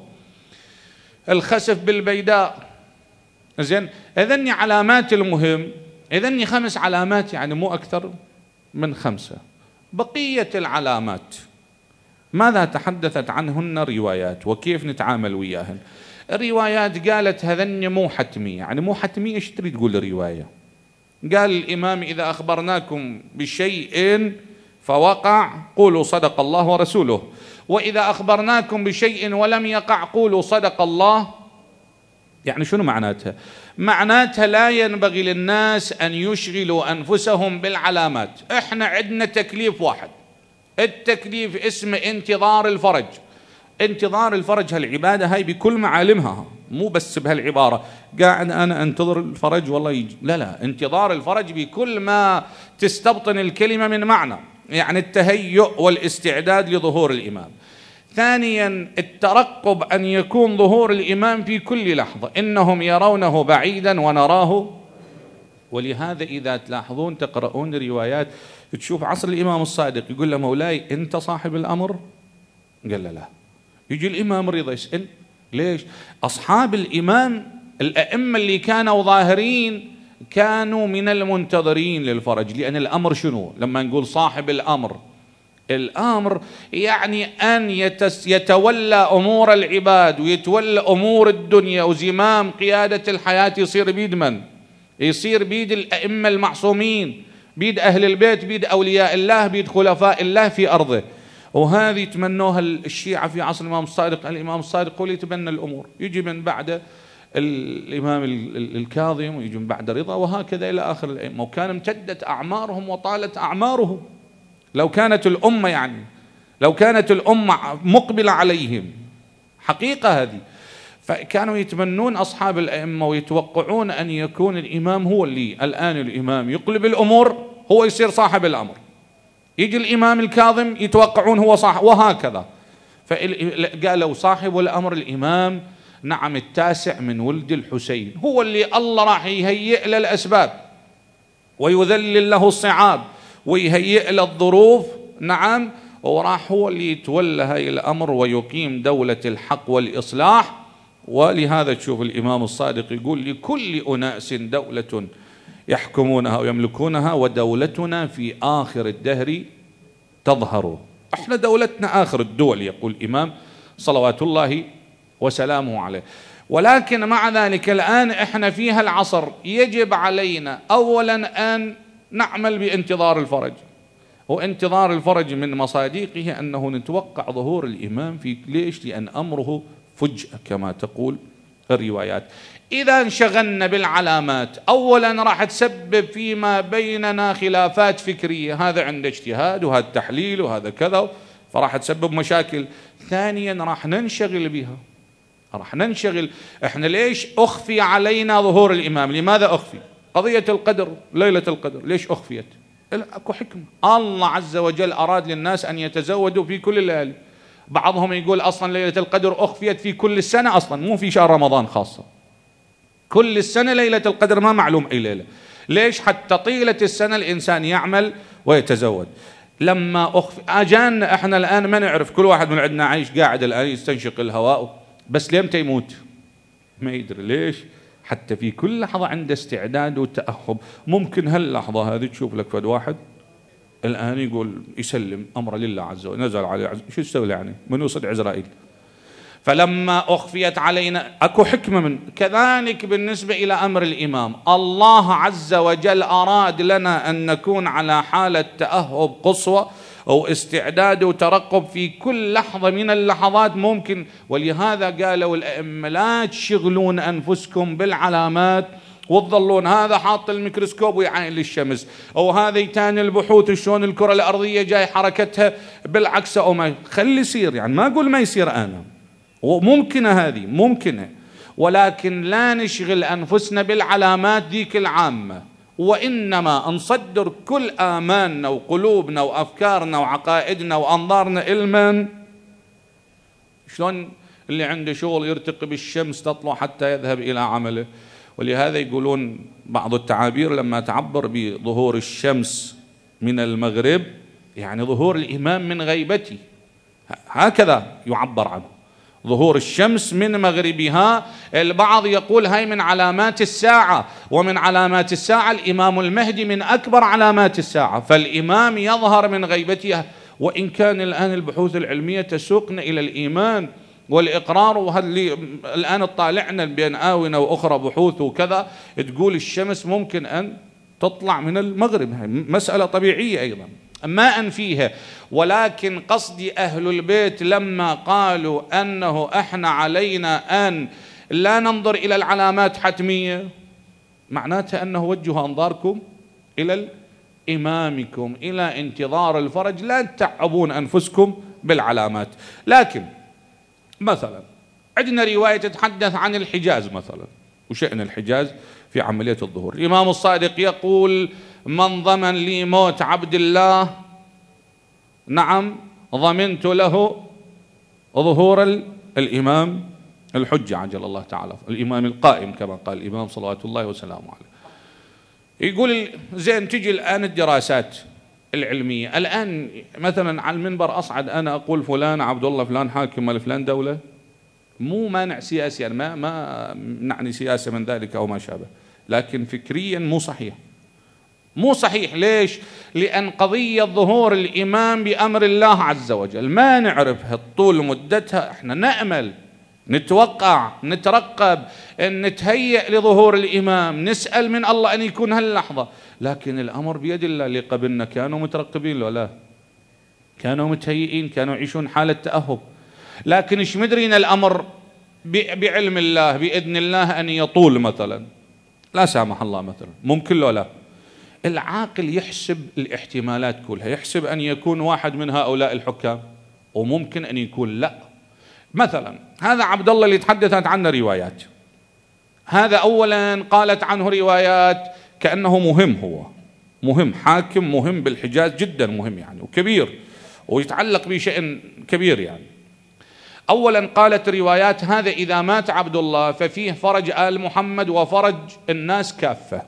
الخسف بالبيداء. زين، إذن علامات المهم، إذن 5 علامات يعني مو أكثر من 5. بقية العلامات ماذا تحدثت عنهن روايات وكيف نتعامل وياهن؟ الروايات قالت هذن مو حتمية. يعني مو حتمية ايش تريد تقول رواية؟ قال الإمام إذا أخبرناكم بشيء فوقع قولوا صدق الله ورسوله، وإذا أخبرناكم بشيء ولم يقع قولوا صدق الله. يعني شنو معناتها؟ معناتها لا ينبغي للناس أن يشغلوا أنفسهم بالعلامات. إحنا عندنا تكليف واحد، التكليف اسمه انتظار الفرج. انتظار الفرج، هالعبادة هاي بكل معالمها، مو بس بهالعبارة قاعد أنا أنتظر الفرج والله يجي، لا، انتظار الفرج بكل ما تستبطن الكلمة من معنى، يعني التهيؤ والاستعداد لظهور الإمام. ثانيا الترقب، أن يكون ظهور الإمام في كل لحظة، إنهم يرونه بعيدا ونراه. ولهذا إذا تلاحظون تقرؤون روايات تشوف عصر الإمام الصادق يقول له مولاي أنت صاحب الأمر؟ قال له لا. يجي الإمام الرضا يسأل ليش؟ أصحاب الإمام الأئمة اللي كانوا ظاهرين كانوا من المنتظرين للفرج، لأن الأمر شنو؟ لما نقول صاحب الأمر، الأمر يعني أن يتولى أمور العباد ويتولى أمور الدنيا، وزمام قيادة الحياة يصير بيد من؟ يصير بيد الأئمة المعصومين، بيد أهل البيت، بيد أولياء الله، بيد خلفاء الله في أرضه. وهذه يتمنوها الشيعة في عصر الإمام الصادق. الإمام الصادق هو اللي يتبنى الأمور، يجي من بعد الإمام الكاظم ويجي من بعد رضا، وهكذا إلى آخر الأئمة. وكان امتدت أعمارهم وطالت أعمارهم. لو كانت الأمة مقبلة عليهم حقيقة هذه، فكانوا يتمنون أصحاب الأئمة ويتوقعون أن يكون الإمام هو اللي الآن الإمام يقلب الأمور، هو يصير صاحب الأمر. يجي الإمام الكاظم يتوقعون هو صاحب، وهكذا. فقالوا صاحب الأمر الإمام نعم التاسع من ولد الحسين، هو اللي الله راح يهيئ له الأسباب ويذلل له الصعاب ويهيئ له الظروف، نعم، وراح هو اللي يتولى هاي الأمر ويقيم دولة الحق والإصلاح. ولهذا تشوف الإمام الصادق يقول لكل أناس دولة يحكمونها ويملكونها ودولتنا في آخر الدهر تظهر. احنا دولتنا آخر الدول، يقول الإمام صلوات الله وسلامه عليه. ولكن مع ذلك الآن احنا في هالعصر يجب علينا أولا أن نعمل بانتظار الفرج. وانتظار الفرج من مصادقه أنه نتوقع ظهور الإمام في ليش؟ لأن أمره فجأة كما تقول الروايات. إذا انشغلنا بالعلامات أولا راح تسبب فيما بيننا خلافات فكرية، هذا عنده اجتهاد وهذا تحليل وهذا كذا، فراح تسبب مشاكل. ثانيا راح ننشغل بها، راح ننشغل. احنا ليش أخفي علينا ظهور الإمام؟ لماذا أخفي؟ قضية القدر، ليلة القدر ليش أخفيت؟ اكو حكمة. الله عز وجل أراد للناس أن يتزودوا في كل الليالي. بعضهم يقول أصلا ليلة القدر أخفيت في كل السنة، أصلا مو في شهر رمضان خاصة، كل السنة ليلة القدر، ما معلوم أي ليلة. ليش؟ حتى طيلة السنة الإنسان يعمل ويتزود. لما أجانا احنا الآن ما نعرف، كل واحد من عندنا عايش قاعد الآن يستنشق الهواء، بس لمتى يموت ما يدري. ليش؟ حتى في كل لحظة عنده استعداد وتأهب. ممكن هاللحظة هذه تشوف لك فد واحد الآن يقول يسلم أمره لله عز وجل، نزل عليه شو يسوي يعني؟ من يصد عزرائيل. فلما أخفيت علينا أكو حكمة من كذلك بالنسبة إلى أمر الإمام. الله عز وجل أراد لنا أن نكون على حالة تأهب قصوى أو استعداد وترقب في كل لحظة من اللحظات ممكن. ولهذا قالوا الأئمة لا تشغلون أنفسكم بالعلامات وتظلون هذا حاط الميكروسكوب ويعاين للشمس، أو هذا يتاني البحوث شلون الكرة الأرضية جاي حركتها بالعكس أو ما خلي يصير. يعني ما أقول ما يصير أنا، وممكنة هذه ممكنة، ولكن لا نشغل أنفسنا بالعلامات ذيك العامة، وإنما نصدر كل آماننا وقلوبنا وأفكارنا وعقائدنا وأنظارنا إلمن. شلون اللي عنده شغل يرتقب الشمس تطلع حتى يذهب إلى عمله. ولهذا يقولون بعض التعابير لما تعبر بظهور الشمس من المغرب يعني ظهور الإمام من غيبته، هكذا يعبر عنه، ظهور الشمس من مغربها. البعض يقول هاي من علامات الساعة، ومن علامات الساعة الإمام المهدي من أكبر علامات الساعة، فالإمام يظهر من غيبته. وإن كان الآن البحوث العلمية تسوقنا إلى الإيمان والإقرار، وهذا اللي الآن طالعنا بين آونة وأخرى بحوث وكذا تقول الشمس ممكن أن تطلع من المغرب، هاي مسألة طبيعية أيضا ما أنفيها. ولكن قصدي أهل البيت لما قالوا أنه إحنا علينا أن لا ننظر إلى العلامات حتمية، معناتها أنه وجهوا أنظاركم إلى إمامكم إلى انتظار الفرج، لا تتعبون أنفسكم بالعلامات. لكن مثلا عندنا رواية تتحدث عن الحجاز مثلا وشأن الحجاز في عملية الظهور. الإمام الصادق يقول من ضمن لي موت عبد الله نعم ضمنت له ظهور الإمام الحجة عجل الله تعالى، الإمام القائم كما قال الإمام صلوات الله وسلامه عليه. يقول زين تجي الآن الدراسات العلمية، الآن مثلا على المنبر أصعد أنا أقول فلان عبد الله فلان حاكم لفلان دولة، مو مانع سياسي، يعني ما نعني سياسة من ذلك أو ما شابه، لكن فكريا مو صحيح. مو صحيح. ليش؟ لأن قضية ظهور الإمام بأمر الله عز وجل ما نعرفها طول مدتها، احنا نأمل نتوقع نترقب أن نتهيأ لظهور الإمام، نسأل من الله أن يكون هاللحظة، لكن الأمر بيد الله. اللي قبلنا كانوا مترقبين ولا كانوا متهيئين، كانوا يعيشون حالة تأهب، لكن إيش مدرين الأمر بعلم الله بإذن الله أن يطول مثلا، لا سامح الله مثلا، ممكن لو لا. العاقل يحسب الاحتمالات كلها، يحسب أن يكون واحد من هؤلاء الحكام وممكن أن يكون لا. مثلا هذا عبد الله اللي تحدثت عنه روايات، هذا أولا قالت عنه روايات كأنه مهم، هو مهم حاكم مهم بالحجاز جدا مهم يعني وكبير ويتعلق بشأن كبير يعني. أولا قالت روايات هذا إذا مات عبد الله ففيه فرج آل محمد وفرج الناس كافة،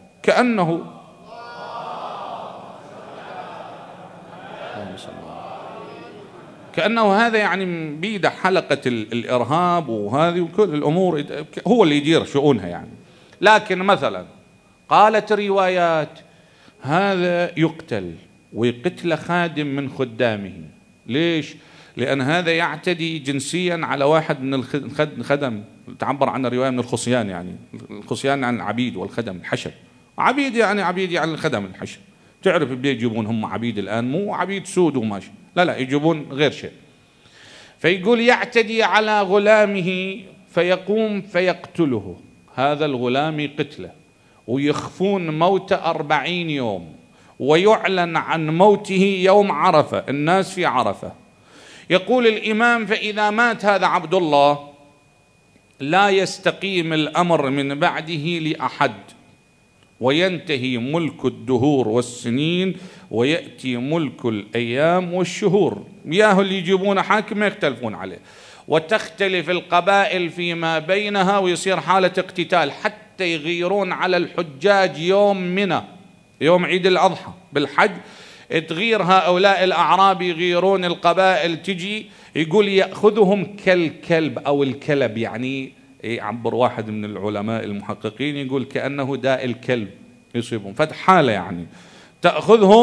كأنه هذا يعني بيد حلقة الإرهاب وهذه وكل الأمور هو اللي يدير شؤونها يعني. لكن مثلا قالت روايات هذا يقتل ويقتل خادم من خدامه. ليش؟ لأن هذا يعتدي جنسيا على واحد من الخدم، تعبر عن الرواية من الخصيان، يعني الخصيان عن العبيد والخدم الحشم، عبيد يعني الخدم الحشم. تعرف بيجيبون هم عبيد الآن مو عبيد سود وماشي، لا يجيبون غير شيء. فيقول يعتدي على غلامه فيقوم فيقتله، هذا الغلام قتله ويخفون موت 40 يوم ويعلن عن موته يوم عرفة، الناس في عرفة. يقول الإمام فإذا مات هذا عبد الله لا يستقيم الأمر من بعده لأحد، وينتهي ملك الدهور والسنين ويأتي ملك الأيام والشهور. ياهو اللي يجيبون حاكم ما يختلفون عليه، وتختلف القبائل فيما بينها ويصير حالة اقتتال حتى يغيرون على الحجاج يوم منى، يوم عيد الأضحى بالحج، تغير هؤلاء الأعراب يغيرون القبائل تجي، يقول يأخذهم كالكلب أو الكلب، يعني يعبر واحد من العلماء المحققين يقول كأنه داء الكلب يصيبهم، فتح حالة يعني تأخذهم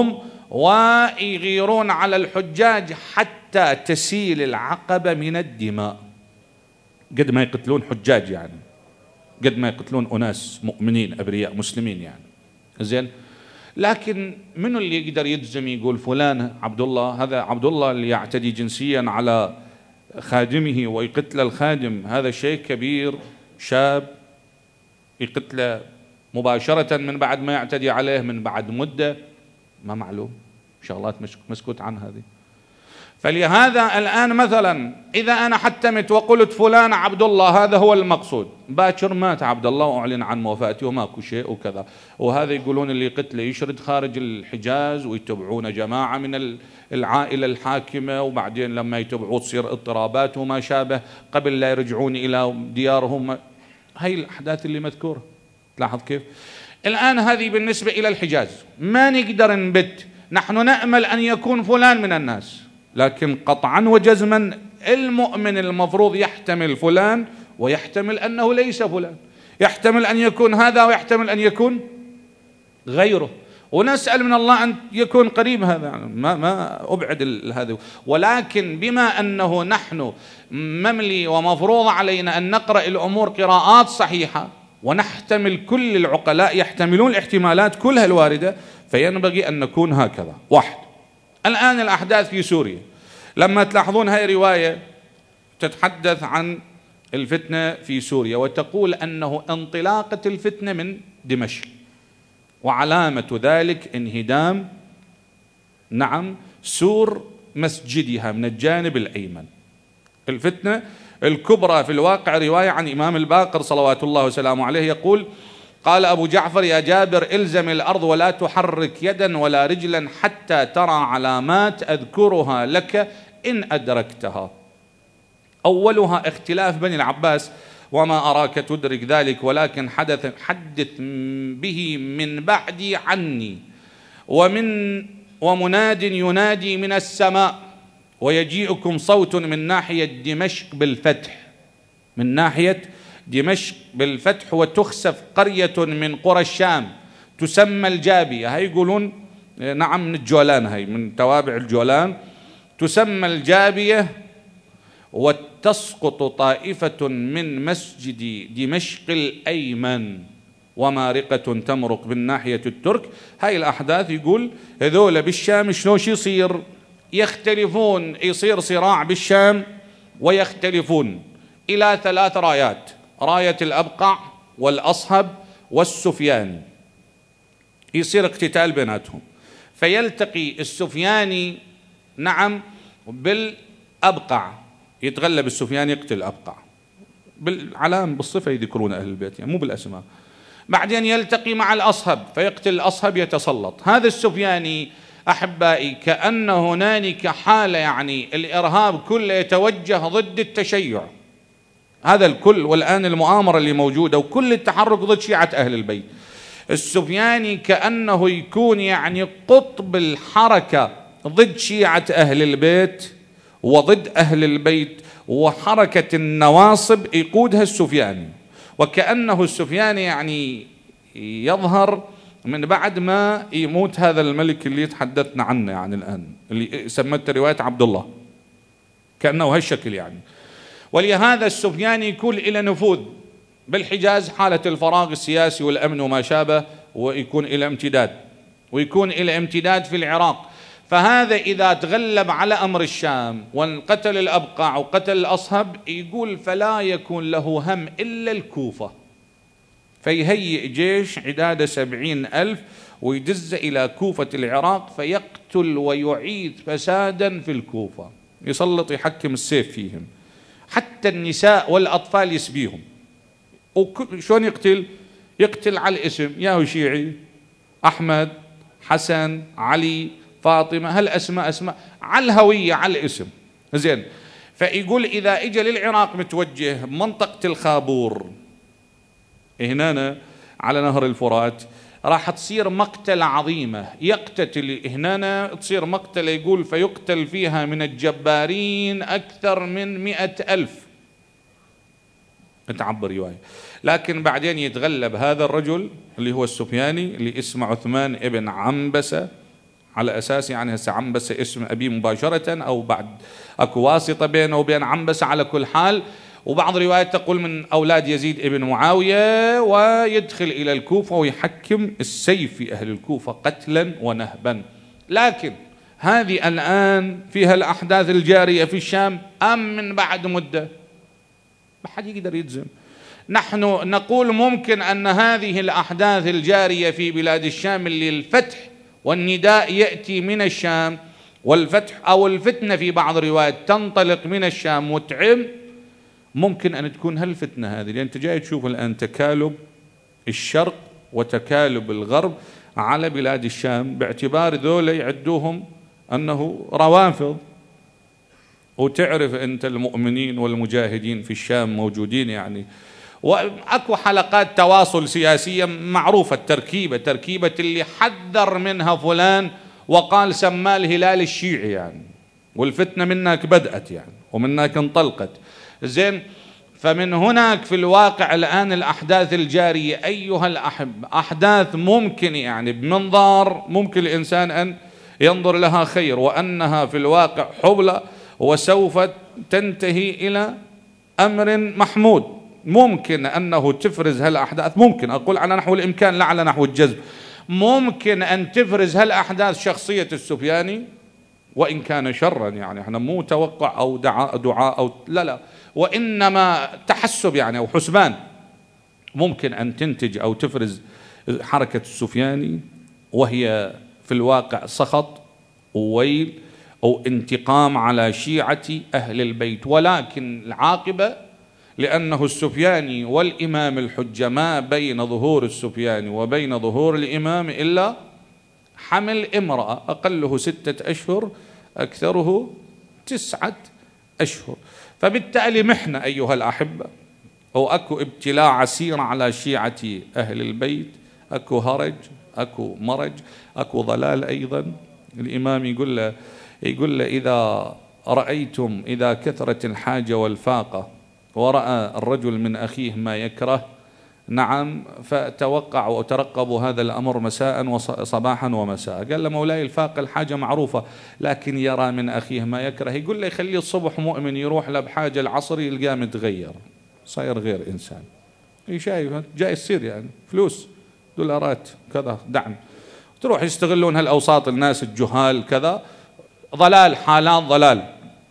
ويغيرون على الحجاج حتى تسيل العقبة من الدماء. قد ما يقتلون حجاج يعني، قد ما يقتلون أناس مؤمنين أبرياء مسلمين يعني. زين، لكن منو اللي يقدر يجزم يقول فلان عبد الله، هذا عبد الله اللي يعتدي جنسيا على خادمه ويقتل الخادم، هذا شيء كبير، شاب يقتله مباشرة من بعد ما يعتدي عليه من بعد مدة، ما معلوم، شغلات مسكوت عن هذه. فلهذا الآن مثلا إذا أنا حتمت وقلت فلان عبد الله هذا هو المقصود، باكر مات عبد الله وأعلن عن وفاته وماكو شيء وكذا، وهذا يقولون اللي قتله يشرد خارج الحجاز ويتبعون جماعة من العائلة الحاكمة، وبعدين لما يتبعوا تصير اضطرابات وما شابه قبل لا يرجعون إلى ديارهم. هاي الأحداث اللي مذكورة، تلاحظ كيف؟ الآن هذه بالنسبة إلى الحجاز ما نقدر نبت، نحن نأمل أن يكون فلان من الناس، لكن قطعا وجزما المؤمن المفروض يحتمل فلان ويحتمل أنه ليس فلان، يحتمل أن يكون هذا ويحتمل أن يكون غيره، ونسأل من الله أن يكون قريب هذا، ما أبعد هذا. ولكن بما أنه نحن مملي ومفروض علينا أن نقرأ الأمور قراءات صحيحة ونحتمل، كل العقلاء يحتملون الاحتمالات كلها الواردة، فينبغي أن نكون هكذا. واحد، الآن الأحداث في سوريا لما تلاحظون هاي رواية تتحدث عن الفتنة في سوريا وتقول أنه انطلاقة الفتنة من دمشق، وعلامة ذلك انهدام سور مسجدها من الجانب الأيمن. الفتنة الكبرى في الواقع رواية عن إمام الباقر صلوات الله وسلامه عليه يقول: قال أبو جعفر: يا جابر إلزم الأرض ولا تحرك يدا ولا رجلا حتى ترى علامات أذكرها لك إن أدركتها. أولها اختلاف بني العباس، وما أراك تدرك ذلك، ولكن حدث به من بعدي عني، ومناد ينادي من السماء، ويجيئكم صوت من ناحية دمشق بالفتح، من ناحية دمشق بالفتح، وتخسف قرية من قرى الشام تسمى الجابية. هاي يقولون من الجولان، هاي من توابع الجولان، تسمى الجابية، وتسقط طائفة من مسجد دمشق الأيمن، ومارقة تمرق من ناحية الترك. هاي الأحداث يقول هذول بالشام شلوش يصير؟ يختلفون، يصير صراع بالشام ويختلفون إلى 3 رايات: راية الأبقع والأصهب والسفياني، يصير اقتتال بيناتهم، فيلتقي السفياني بالأبقع، يتغلب السفياني يقتل الأبقع، بالعلام بالصفة يذكرون أهل البيت يعني مو بالأسماء. بعدين يلتقي مع الأصهب فيقتل الأصهب، يتسلط هذا السفياني. أحبائي، كأن هنالك حالة يعني الإرهاب كله يتوجه ضد التشيع، هذا الكل، والآن المؤامرة اللي موجودة وكل التحرك ضد شيعة أهل البيت. السفياني كأنه يكون يعني قطب الحركة ضد شيعة أهل البيت وضد أهل البيت، وحركة النواصب يقودها السفياني، وكأنه السفياني يعني يظهر من بعد ما يموت هذا الملك اللي تحدثنا عنه يعني الآن، اللي سمته رواية عبد الله، كأنه هالشكل يعني. ولهذا السفياني يكون إلى نفوذ بالحجاز حالة الفراغ السياسي والأمن وما شابه، ويكون إلى امتداد، ويكون إلى امتداد في العراق. فهذا إذا تغلب على أمر الشام وانقتل الأبقع وقتل الأصهب، يقول فلا يكون له هم إلا الكوفة، فيهيئ جيش عداد 70,000 ويدز إلى كوفة العراق، فيقتل ويعيد فسادا في الكوفة، يسلط يحكم السيف فيهم، حتى النساء والأطفال يسبيهم. شلون يقتل؟ يقتل على الاسم، ياهو شيعي، أحمد، حسن، علي، فاطمة، هالأسماء أسماء على الهوية، على الاسم. زين، فيقول إذا إجا للعراق متوجه منطقة الخابور هنا على نهر الفرات، راح تصير مقتلة عظيمة، يقتتل هنا، تصير مقتلة، يقول فيقتل فيها من الجبارين أكثر من 100,000، تعبر رواية. لكن بعدين يتغلب هذا الرجل اللي هو السفياني، اللي اسمه عثمان ابن عنبسة على أساس يعني هسه عنبسة اسم أبيه مباشرة أو بعد أكو واسطة بينه وبين عنبسة. على كل حال، وبعض الروايات تقول من أولاد يزيد ابن معاوية، ويدخل إلى الكوفة ويحكم السيف في أهل الكوفة قتلا ونهبا. لكن هذه الآن فيها الأحداث الجارية في الشام أم من بعد مدة؟ ما حد يقدر يجزم. نحن نقول ممكن أن هذه الأحداث الجارية في بلاد الشام اللي الفتح والنداء يأتي من الشام، والفتح أو الفتنة في بعض الروايات تنطلق من الشام وتعم، ممكن أن تكون هالفتنة هذه. لأن أنت جاي تشوف الآن تكالب الشرق وتكالب الغرب على بلاد الشام، باعتبار ذولا يعدوهم أنه روافض. وتعرف أنت المؤمنين والمجاهدين في الشام موجودين يعني، وأكو حلقات تواصل سياسية معروفة، تركيبة اللي حذر منها فلان وقال سماه الهلال الشيعي يعني، والفتنة منك بدأت يعني ومنك انطلقت. زين، فمن هناك في الواقع الآن الأحداث الجارية أيها الأحب أحداث ممكن يعني بمنظار ممكن الإنسان أن ينظر لها خير، وأنها في الواقع حبلى وسوف تنتهي إلى أمر محمود. ممكن أنه تفرز هالأحداث، ممكن أقول على نحو الإمكان لا على نحو الجذب، ممكن أن تفرز هالأحداث شخصية السفياني، وإن كان شرا يعني احنا مو توقع أو دعاء أو لا، وإنما تحسب يعني أو حسبان. ممكن أن تنتج أو تفرز حركة السفياني، وهي في الواقع سخط وويل أو انتقام على شيعة أهل البيت. ولكن العاقبة، لأنه السفياني والإمام الحجة ما بين ظهور السفياني وبين ظهور الإمام إلا حمل امرأة، أقله 6 أشهر أكثره 9 أشهر. فبالتالي محنة أيها الأحبة، أو أكو ابتلاء عسير على شيعة أهل البيت، أكو هرج، أكو مرج، أكو ضلال أيضا. الإمام يقول له إذا رأيتم إذا كثرت الحاجة والفاقة ورأى الرجل من أخيه ما يكره، نعم، فتوقعوا وترقبوا هذا الأمر مساء وصباحا ومساء. قال له مولاي الفاقة الحاجة معروفة، لكن يرى من أخيه ما يكره. يقول له يخليه الصبح مؤمن يروح له بحاجة العصر يلقاه متغير، صاير غير إنسان. شايف جاي يصير يعني فلوس، دولارات، كذا، دعم، تروح يستغلون هالأوساط الناس الجهال كذا، ضلال، حالات ضلال،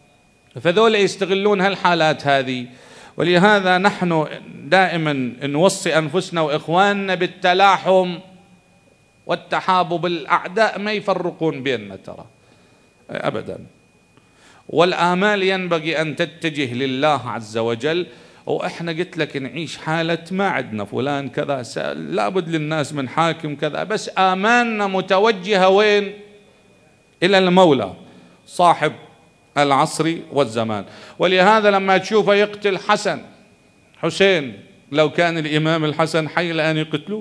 فذول يستغلون هالحالات هذه. ولهذا نحن دائما نوصي أنفسنا وإخواننا بالتلاحم والتحابب. الأعداء ما يفرقون بيننا ترى أبدا، والآمال ينبغي أن تتجه لله عز وجل. وإحنا قلت لك نعيش حالة ما عندنا فلان كذا، لابد للناس من حاكم كذا، بس آمالنا متوجهة وين؟ إلى المولى صاحب العصر والزمان. ولهذا لما تشوفه يقتل حسين، لو كان الإمام الحسن حي الآن يقتلوه،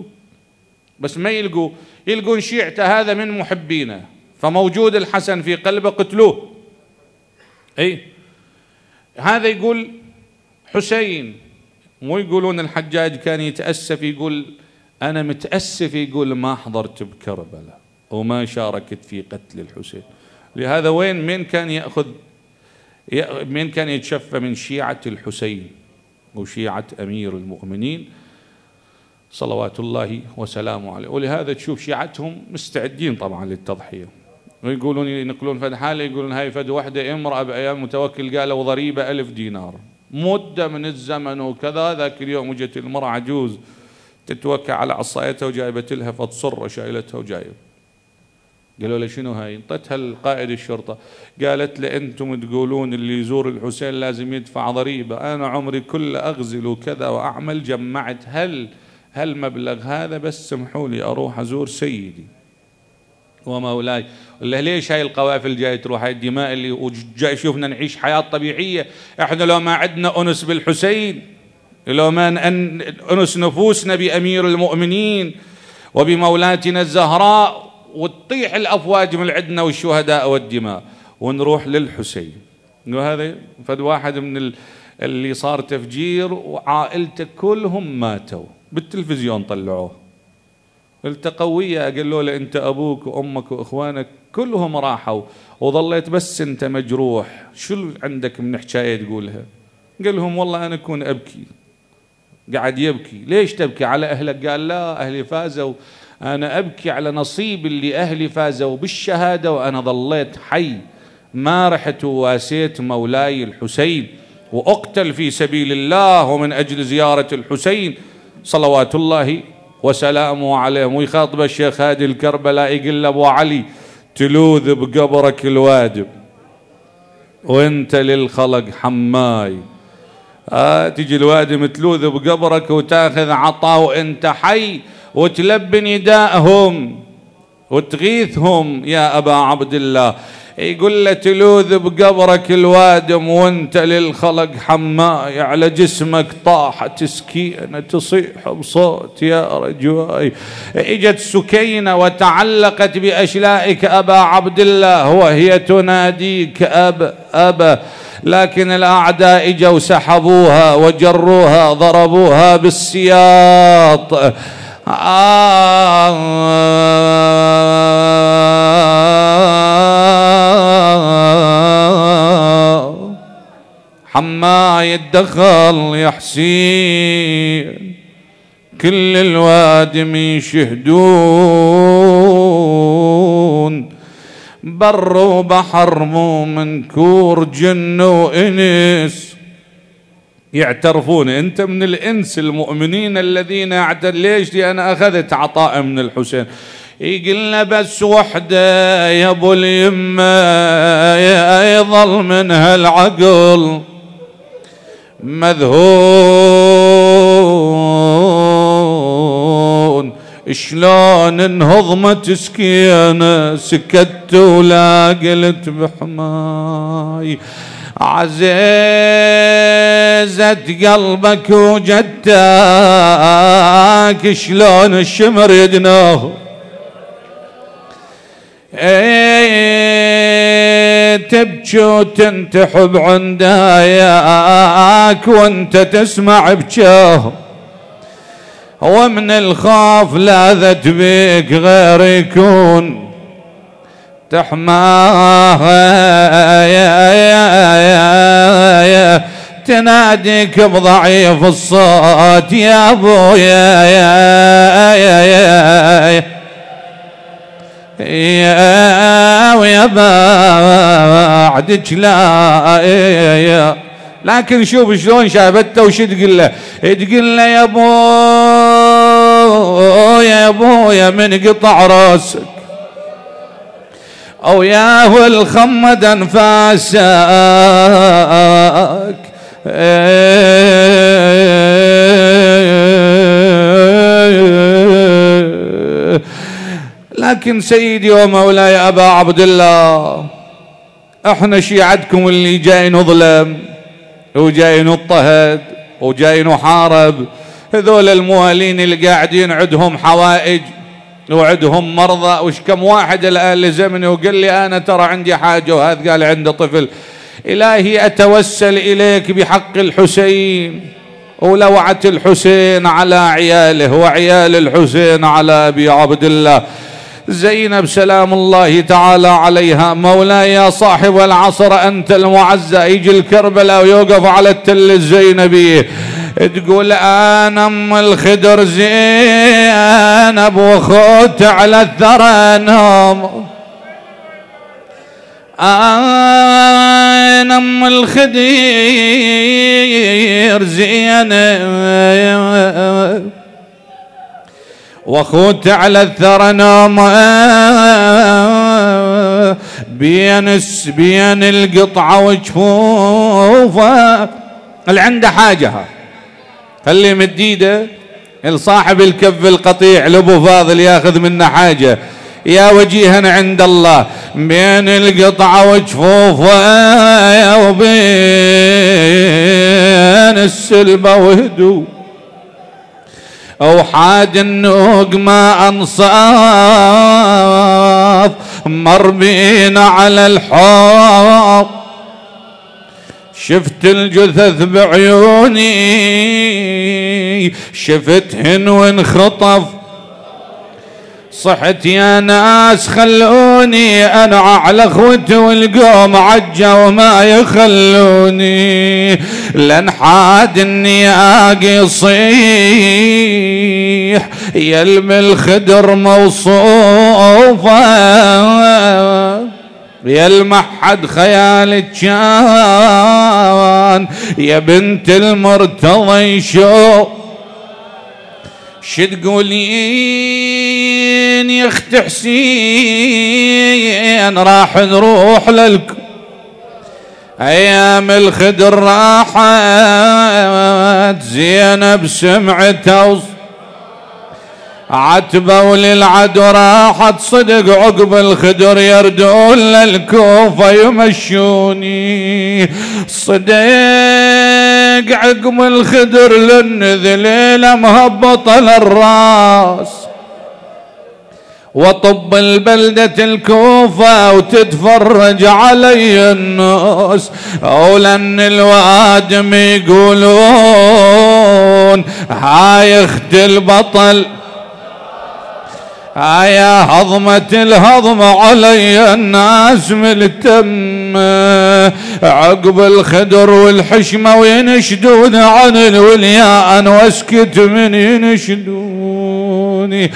بس ما يلقون شيعته هذا من محبينه، فموجود الحسن في قلبه قتلوه. هذا يقول حسين، مو يقولون الحجاج كان يتأسف، يقول أنا متأسف، يقول ما حضرت بكربلاء وما شاركت في قتل الحسين. لهذا مين كان يتشفى من شيعة الحسين وشيعة أمير المؤمنين صلوات الله وسلامه عليه. ولهذا تشوف شيعتهم مستعدين طبعا للتضحية، ويقولون ينقلون فد حالة، يقولون هاي فد وحدة امرأة بأيام متوكل قالوا ضريبة 1000 دينار مدة من الزمن وكذا. ذاك اليوم وجت المرأة عجوز تتوكل على عصايتها وجايبت لها فد صرة شايلتها وجايب. قالوا له شنو هاي؟ انطتها القائد الشرطة، قالت له انتم تقولون اللي يزور الحسين لازم يدفع ضريبة، انا عمري كله اغزل وكذا واعمل، جمعت هالمبلغ هذا، بس سمحوا لي اروح ازور سيدي ومولاي. ولا ليش هاي القوافل جاي تروح، هاي الدماء اللي وجاي يشوفنا نعيش حياة طبيعية. احنا لو ما عندنا انس بالحسين، لو ما انس نفوسنا بامير المؤمنين وبمولاتنا الزهراء، وتطيح الأفواج من عندنا والشهداء والدماء، ونروح للحسين. وهذا فد واحد من اللي صار تفجير وعائلته كلهم ماتوا، بالتلفزيون طلعوه التقوا وياه قالوا له أنت أبوك وأمك وإخوانك كلهم راحوا وظليت بس أنت مجروح، شو عندك من حكاية تقولها؟ قال لهم والله أنا أكون أبكي. قعد يبكي. ليش تبكي على أهلك؟ قال لا، أهلي فازوا، أنا أبكي على نصيب اللي أهلي فازوا بالشهادة وأنا ظليت حي، ما رحت وواسيت مولاي الحسين وأقتل في سبيل الله ومن أجل زيارة الحسين صلوات الله وسلامه عليه. ويخاطب الشيخ هادي الكربلاء يقول له أبو علي تلوذ بقبرك الوادم وانت للخلق حماي. تجي الوادم تلوذ بقبرك وتاخذ عطاء وانت حي وتلبي ندائهم وتغيثهم يا أبا عبد الله. يقول له تلوذ بقبرك الوادم وانت للخلق حماي، على جسمك طاحت سكينة تصيح بصوت يا رجواي. اجت سكينة وتعلقت بأشلائك أبا عبد الله وهي تناديك أبا، لكن الأعداء اجوا سحبوها وجروها ضربوها بالسياط. حماي الدخل يا حسين كل الوادم يشهدون، بر وبحر مو منكور جن وإنس يعترفون انت من الانس المؤمنين الذين ليش؟ لأن اخذت عطاء من الحسين. يقلنا بس وحده يا ابو اليمه يظل منها العقل مذهول، شلون انهضمت سكينه سكت ولا قلت بحماي. عزيزت قلبك وجدتك شلون الشمر يدناه، تبكي وتنتحب عنداياك وانت تسمع بجاه، ومن الخوف لاذت بك غير يكون تحماها، تناديك بضعيف الصوت يا ابويا ويا بعدك لا. لكن شوف شلون شافته وش تقول له؟ تقول له يا ابويا من قطع راسك او ياهو الخمد انفاسك، لكن سيدي ومولاي أبا عبد الله احنا شيعتكم اللي جاي نظلم وجاي نضطهد وجاي نحارب، هذول الموالين اللي قاعدين عندهم حوائج وعندهم مرضى. وش كم واحد الآن لزمني وقال لي أنا ترى عندي حاجة وهذا قال عنده طفل. إلهي أتوسل إليك بحق الحسين ولوعة الحسين على عياله وعيال الحسين على أبي عبد الله زينب سلام الله تعالى عليها. مولاي يا صاحب العصر أنت المعزى، يجي الكربلاء ويوقف على التل الزينبي تقول أنا أم الخدر زينب وخوت على الثرى نوم، أنا أم الخدير زينب وخوت على الثرى نوم، بين القطعة وجفوفه اللي عنده حاجة خليه مديده لصاحب الكف القطيع لابو فاضل ياخذ منه حاجة يا وجيها عند الله. بين القطعة وجفوفه وبين السلبة وهدوء أو حاد النوق ما أنصاف، مر بينا على الحوض شفت الجثث بعيوني، شفتهن وانخطف صحت يا ناس خلوني أنعى على اخوتي والقوم عجة وما يخلوني، لن حاد النياق يصيح يلم الخدر موصوفة، يلمحد خيالك كان يا بنت المرتضى يشوف. شتقولين يا اخت حسين راح نروح للك، ايام الخدر راحت زينب سمعتها عتبة وللعدو راحت، صدق عقب الخدر يردون للكوفة يمشوني، صدق عقب الخدر للنذليلة مهبطة للراس، وطب البلدة الكوفة وتتفرج علي الناس، ولأن الوادم يقولون هاي اخت البطل، يا هضمة الهضم علي الناس ملتم، عقب الخدر والحشمة وينشدون عن الولياء واسكت من ينشدوني.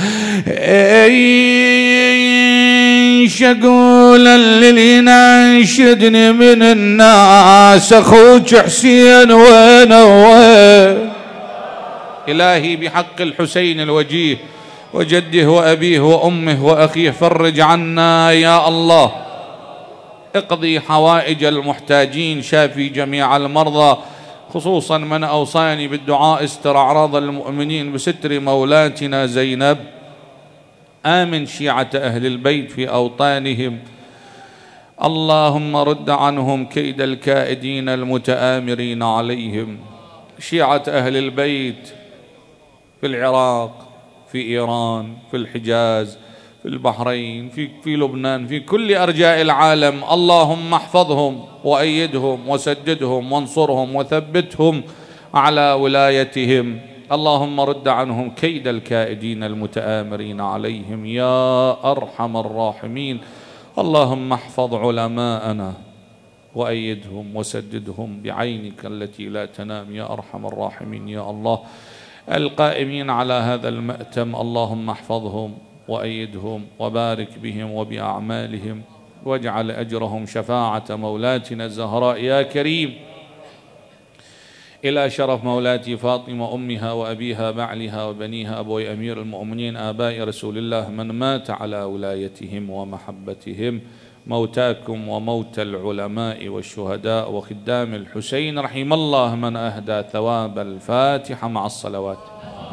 ايش اقول اللي ينشدني من الناس، اخوك حسين وين وين. الهي بحق الحسين الوجيه وجده وأبيه وأمه وأخيه فرج عنا يا الله، اقضي حوائج المحتاجين، شافي جميع المرضى، خصوصا من أوصاني بالدعاء استر أعراض المؤمنين بستر مولاتنا زينب. آمن شيعة أهل البيت في أوطانهم، اللهم رد عنهم كيد الكائدين المتآمرين عليهم. شيعة أهل البيت في العراق، في إيران، في الحجاز، في البحرين، في لبنان، في كل أرجاء العالم، اللهم احفظهم وأيدهم وسددهم وانصرهم وثبتهم على ولايتهم. اللهم رد عنهم كيد الكائدين المتآمرين عليهم يا أرحم الراحمين. اللهم احفظ علماءنا وأيدهم وسددهم بعينك التي لا تنام يا أرحم الراحمين يا الله. القائمين على هذا المأتم اللهم احفظهم وأيدهم وبارك بهم وبأعمالهم، واجعل أجرهم شفاعة مولاتنا الزهراء يا كريم، إلى شرف مولاتي فاطمة أمها وأبيها بعلها وبنيها أبوي أمير المؤمنين آباء رسول الله من مات على ولايتهم ومحبتهم، موتاكم وموت العلماء والشهداء وخدام الحسين، رحم الله من أهدى ثواب الفاتحة مع الصلوات.